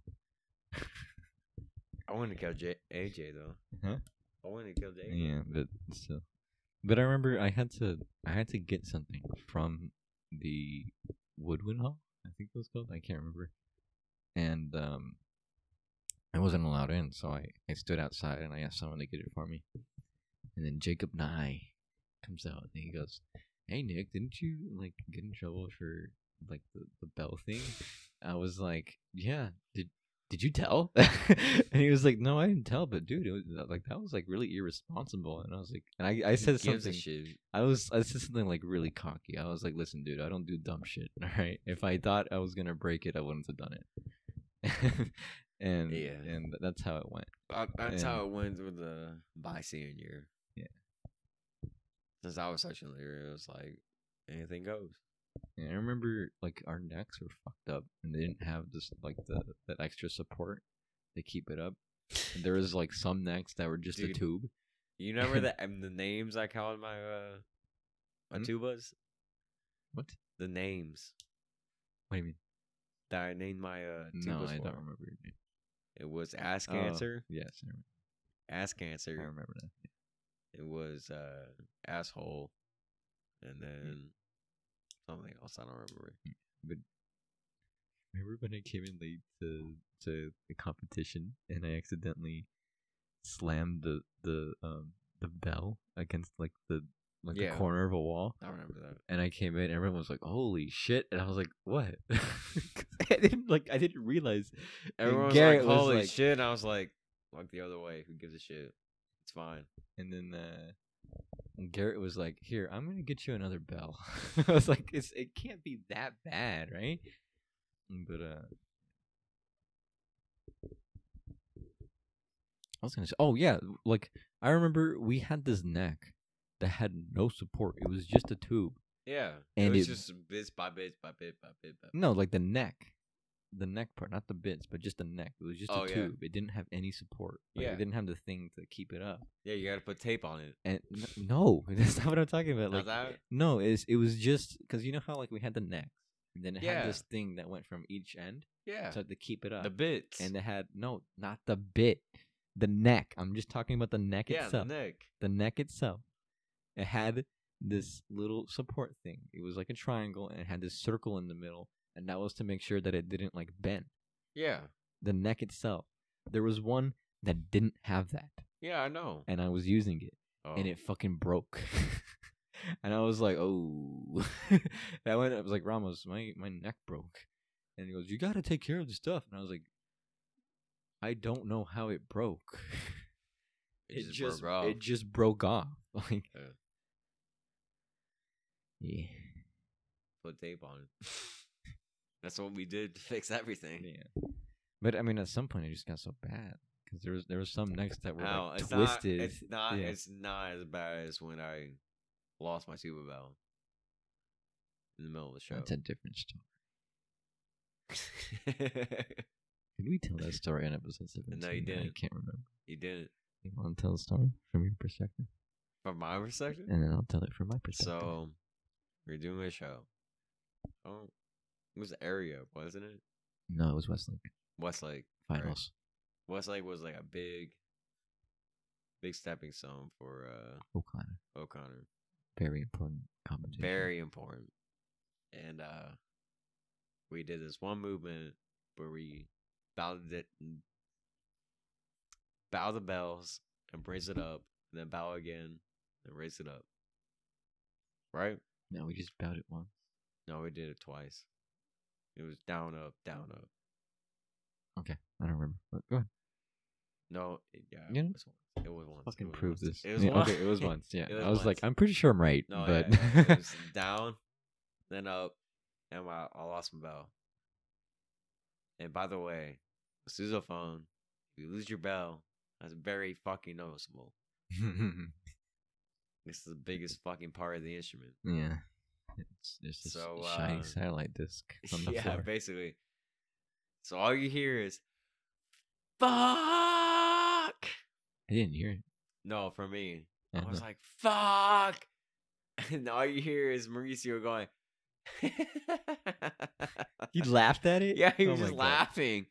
I wouldn't kill AJ though. Huh? I wouldn't kill AJ. Yeah, but still. But I remember I had to get something from the Woodwind Hall. I think it was called. I can't remember. And I wasn't allowed in, so I stood outside and I asked someone to get it for me. And then Jacob Nye comes out and he goes, "Hey Nick, didn't you like get in trouble for like the bell thing?" I was like, "Yeah, did you tell?" And he was like, "No, I didn't tell, but dude, it was like that was like really irresponsible." And I was like, and I said Who gives a something. shit? I said something like really cocky. I was like, "Listen, dude, I don't do dumb shit. All right. If I thought I was gonna break it, I wouldn't have done it." and Yeah. and that's how it went. That's And- how it went with the by senior year. Yeah. Since I was section leader, it was like anything goes. And I remember like our necks were fucked up, and they didn't have this like that extra support to keep it up. And there was like some necks that were just a Dude. tube. You remember the names I called my Hmm? tubas? What? The names What do you mean? that I named my tubas No, I for. don't remember your name. It was ass Oh, cancer. yes, I remember. Ass I cancer. remember that. It was asshole, and then something else I don't remember. But remember when I came in late to the competition and I accidentally slammed the bell against like the Yeah. corner of a wall, I remember that. and I came in and everyone was like, "Holy shit!" And I was like, "What?" 'Cause I didn't realize. And Everyone was Garrett like, "Holy like, shit!" And I was like the other way. Who gives a shit? It's fine. And then Garrett was like, "Here, I'm gonna get you another bell." I was like, it can't be that bad, right? But I was gonna say, oh yeah, like I remember we had this neck that had no support. It was just a tube. Yeah, And it was it- just bits by bits by bit by bit. By bit. No, like the neck part, not the bits, but just the neck. It was just Oh, a yeah. tube. It didn't have any support. Like, Yeah. it didn't have the thing to keep it up. Yeah, you gotta put tape on it. And no, that's not what I'm talking about. Not Like, that? no, it was just because you know how like we had the neck, and then it Yeah. had this thing that went from each end Yeah, so to keep it up. the bits. And it had no, not the bit, the neck. I'm just talking about the neck yeah, itself. the neck. The neck itself. It had this little support thing. It was like a triangle, and it had this circle in the middle, and that was to make sure that it didn't like bend. Yeah, The neck itself. There was one that didn't have that, yeah, I know. and I was using it. Oh. And it fucking broke. And I was like, oh. I was like, Ramos, my neck broke. And he goes, you got to take care of the stuff. And I was like, I don't know how it broke. It just broke off. It just broke off. Like, Yeah. yeah. Put tape on it. That's what we did to fix everything. Yeah. But I mean, at some point, it just got so bad because there was some necks that were No, like it's twisted. Not, it's not. Yeah. It's not as bad as when I lost my tuba bell in the middle of the show. That's a different story. Did we tell that story on episode 17? No, you I didn't. can't remember. You didn't. You want to tell the story from your perspective, From my perspective. and then I'll tell it from my perspective. So we're doing a show. Oh, it was the area, wasn't it? No, it was Westlake Westlake. finals. Westlake was like a big big stepping stone for O'Connor. O'Connor. Very important competition. Very important. And we did this one movement where we bow the bells and raise it up, and then bow again and raise it up. Right? No, we just bowed it once. No, we did it twice. It was down, up, down, up. Okay, I don't remember. But go ahead. No, Yeah. it was once. It was once. Fucking It was prove once. this. It was Yeah, once. okay, it was once. Yeah, It was I was like, once. I'm pretty sure I'm right, No, but yeah. It was down, then up, and I lost my bell. And by the way, sousaphone, if you lose your bell, that's very fucking noticeable. This is the biggest fucking part of the instrument. yeah, it's just a So, shiny satellite disc on the Yeah, floor. basically. So all you hear is, fuck! I didn't hear it. No, from me. Yeah, I was no. like, fuck! And all you hear is Mauricio going, He laughed at it. yeah, he Oh was my just God. laughing.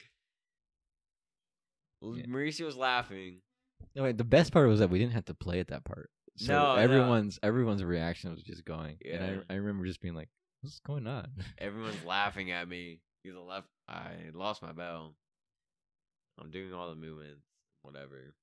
Yeah. Mauricio was laughing. No, wait, the best part was that we didn't have to play at that part. So No, everyone's reaction was just going. Yeah. And I remember just being like, what's going on? Everyone's laughing at me. I lost my bell. I'm doing all the movements, whatever.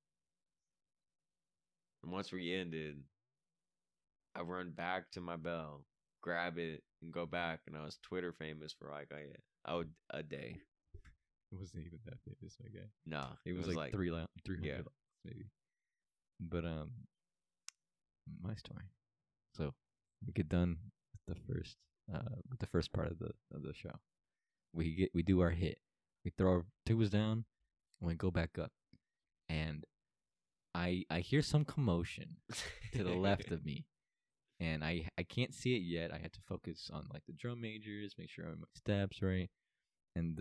And once we ended, I run back to my bell, grab it, and go back. And I was Twitter famous for like a day. It wasn't even that famous, my guy. No, It was like 300 yeah. likes, maybe. But my story. So we get done with the first part of the show. We do our hit. We throw our tubas down, and we go back up. And I hear some commotion to the left of me, and I can't see it yet. I had to focus on like the drum majors, make sure I'm my steps right, and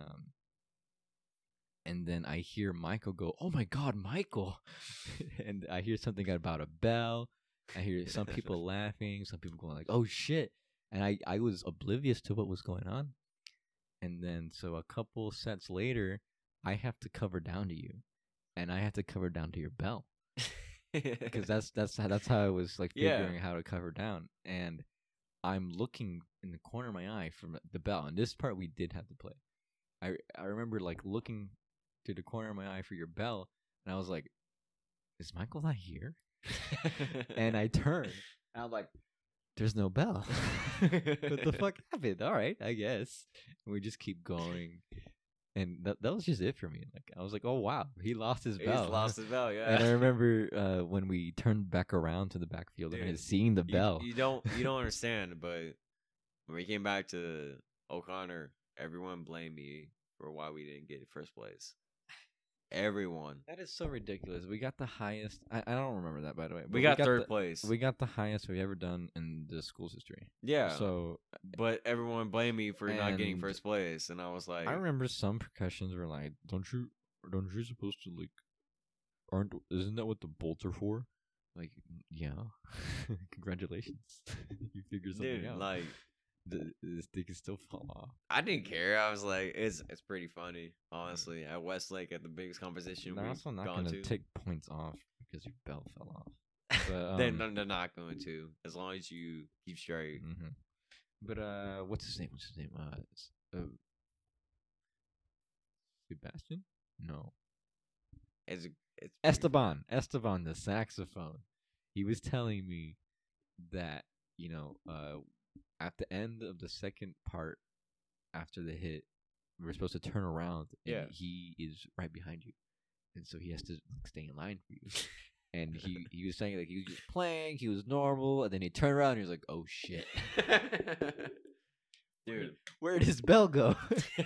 then I hear Michael go, "Oh my God, Michael!" And I hear something about a bell. I hear some people laughing, some people going like, "Oh shit!" And I was oblivious to what was going on. And then so a couple sets later, I have to cover down to you, and I have to cover down to your bell. Because that's how I was like Yeah. figuring how to cover down, and I'm looking in the corner of my eye from the bell. And this part we did have to play. I remember like looking to the corner of my eye for your bell, and I was like, "Is Michael not here?" And I turned, and I'm like, "There's no bell. What the fuck happened?" All right, I guess. And we just keep going. And that was just it for me. Like I was like, "Oh wow, he lost his He's bell." lost his bell, yeah. And I remember when we turned back around to the backfield and I Dude, had seen the bell. You don't understand, but when we came back to O'Connor, everyone blamed me for why we didn't get first place. Everyone. That is so ridiculous. We got the highest. I don't remember that, by the way. but We got third the- place. We got the highest we've ever done in the school's history. Yeah. So But everyone blamed me for not getting And first place, and I was like, I remember some percussions were like, "Don't you supposed to like? Isn't that what the bolts are for?" Like, yeah. Congratulations, you figured something dude, out. like This thing can still fall off. I didn't care. I was like, it's pretty funny, honestly. At Westlake, at the biggest competition They're we've also not gone gonna to, take points off because your bell fell off. But they're not going to, as long as you keep straight. Mm-hmm. But what's his name? Sebastian? No. It's pretty Esteban, the saxophone. He was telling me that, at the end of the second part after the hit, we were supposed to turn around and Yeah. he is right behind you. And so he has to stay in line for you. And he was saying like he was just playing, he was normal, and then he turned around and he was like, "Oh shit." Dude, Where did his bell go?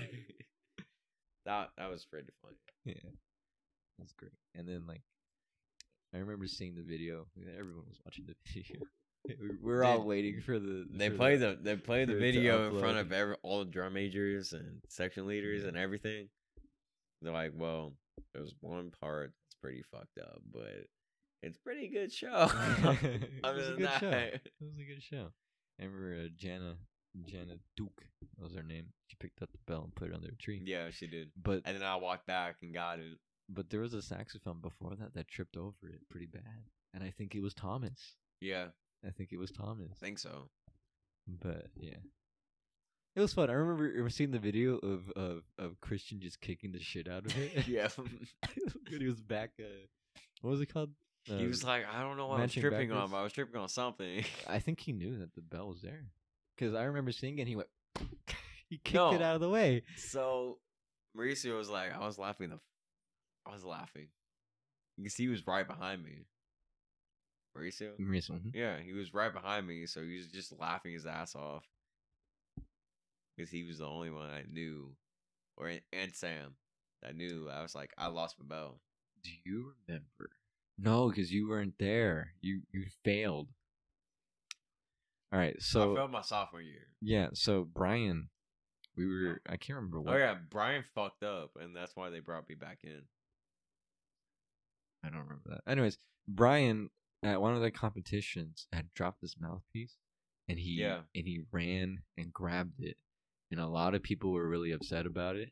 that was pretty funny. Yeah. That's great. And then like I remember seeing the video. Everyone was watching the video. We're all Dude, waiting for the They for play the- the for it to video in front upload. of all the drum majors and section leaders and everything. They're like, well, there's one part that's pretty fucked up, but it's a pretty good show. It Other was a than good show. that- It was a good show. I remember Jana Duke, that was her name. She picked up the bell and put it under a tree. Yeah, she did. But And then I walked back and got it. But there was a saxophone before that tripped over it pretty bad, and I think it was Thomas. Yeah, I think it was Thomas. I think so. But yeah, it was fun. I remember seeing the video of Christian just kicking the shit out of it. Yeah. When he was back. What was it called? He was like, I don't know what I was matching tripping on, backwards. but I was tripping on something. I think he knew that the bell was there, because I remember seeing it. And he went, he kicked No. it out of the way. So Mauricio was like, I was laughing. I was laughing because he was right behind me. Mauricio? Mhm. Yeah, he was right behind me, so he was just laughing his ass off because he was the only one I knew, and Sam, I knew. I was like, I lost my bell. Do you remember? No, because you weren't there. You failed. All right, so I failed my sophomore year. yeah, so Brian, I can't remember what. Oh yeah, Brian fucked up, and that's why they brought me back in. I don't remember that. Anyways, Brian at one of the competitions had dropped this mouthpiece, and he ran and grabbed it, and a lot of people were really upset about it.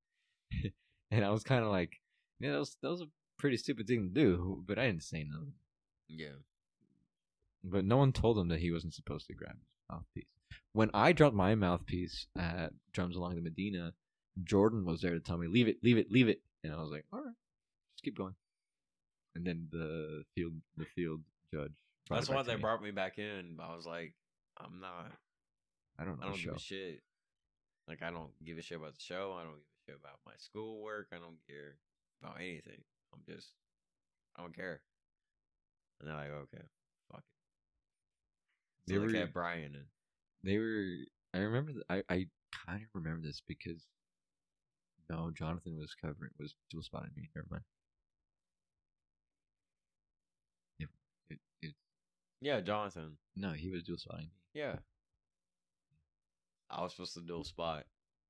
And I was kind of like, yeah, that was a pretty stupid thing to do, but I didn't say nothing. Yeah. But no one told him that he wasn't supposed to grab his mouthpiece. When I dropped my mouthpiece at Drums Along the Medina, Jordan was there to tell me, leave it, leave it, leave it. And I was like, all right, just keep going. And then the field judge. That's why they brought me back in. I was like, I'm not. I don't know. I don't give a shit. Like, I don't give a shit about the show. I don't give a shit about my schoolwork. I don't care about anything. I don't care. And they're like, okay, fuck it. So they kept Brian in. They were. I remember. I kind of remember this because no, Jonathan was dual spotting me. Never mind. Yeah, Jonathan. No, he was dual spotting me. Yeah. I was supposed to dual spot.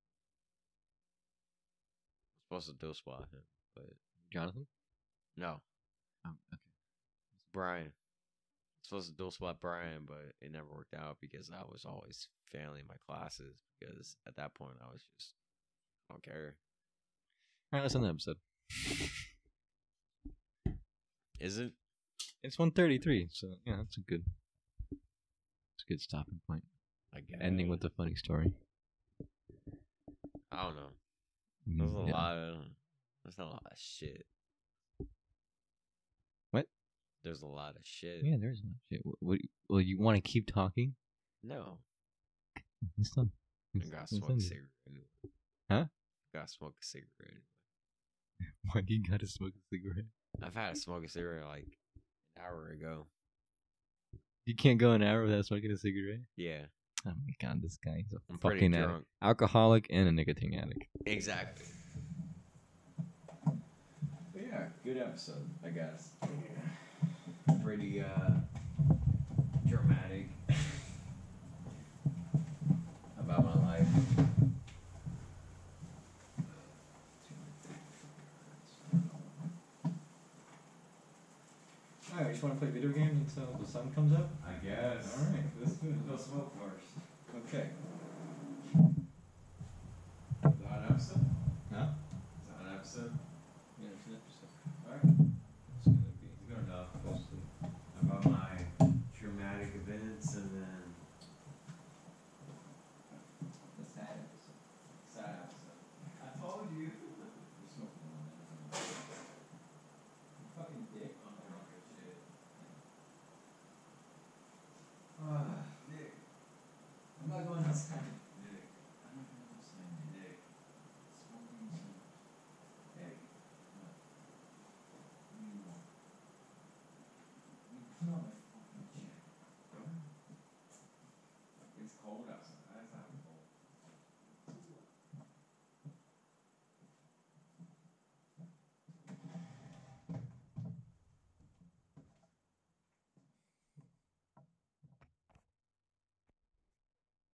I was supposed to dual spot him, but Jonathan? no. Okay. It's Brian. I was supposed to dual spot Brian, but it never worked out because I was always failing my classes because at that point I was just, I don't care. All right, let's end the episode. Is it? It's 1:33, so yeah, that's a good stopping point. I guess. Ending with a funny story. I don't know. There's a lot of. There's not a lot of shit. What? There's a lot of shit. Yeah, there's a lot of shit. Well, you want to keep talking? No. It's done. I gotta smoke a cigarette anyway. Huh? Gotta smoke a cigarette anyway. Why do you gotta smoke a cigarette? I've had to smoke a cigarette like an hour ago. You can't go an hour without smoking a cigarette? Yeah. Oh my god, this guy is a I'm fucking pretty addict. drunk. Alcoholic and a nicotine addict. Exactly. But yeah, good episode, I guess. Yeah. Pretty dramatic about my life. Alright, you just want to play video games until the sun comes up? I guess. Alright, let's do it. Go smoke first. Okay. Is that an episode? Huh? Is that an episode? Yeah, it's an episode. Alright. It's gonna be Good enough. mostly. About my traumatic events and then The sad episode. sad episode. I told you. You're smoking one. You fucking dick. I'm drunk as shit. Dick. I'm not going outside. Dick. I'm not going outside. Dick. Smoking some. Dick. You want. You put on my fucking chair. It's cold outside. That's how it's cold.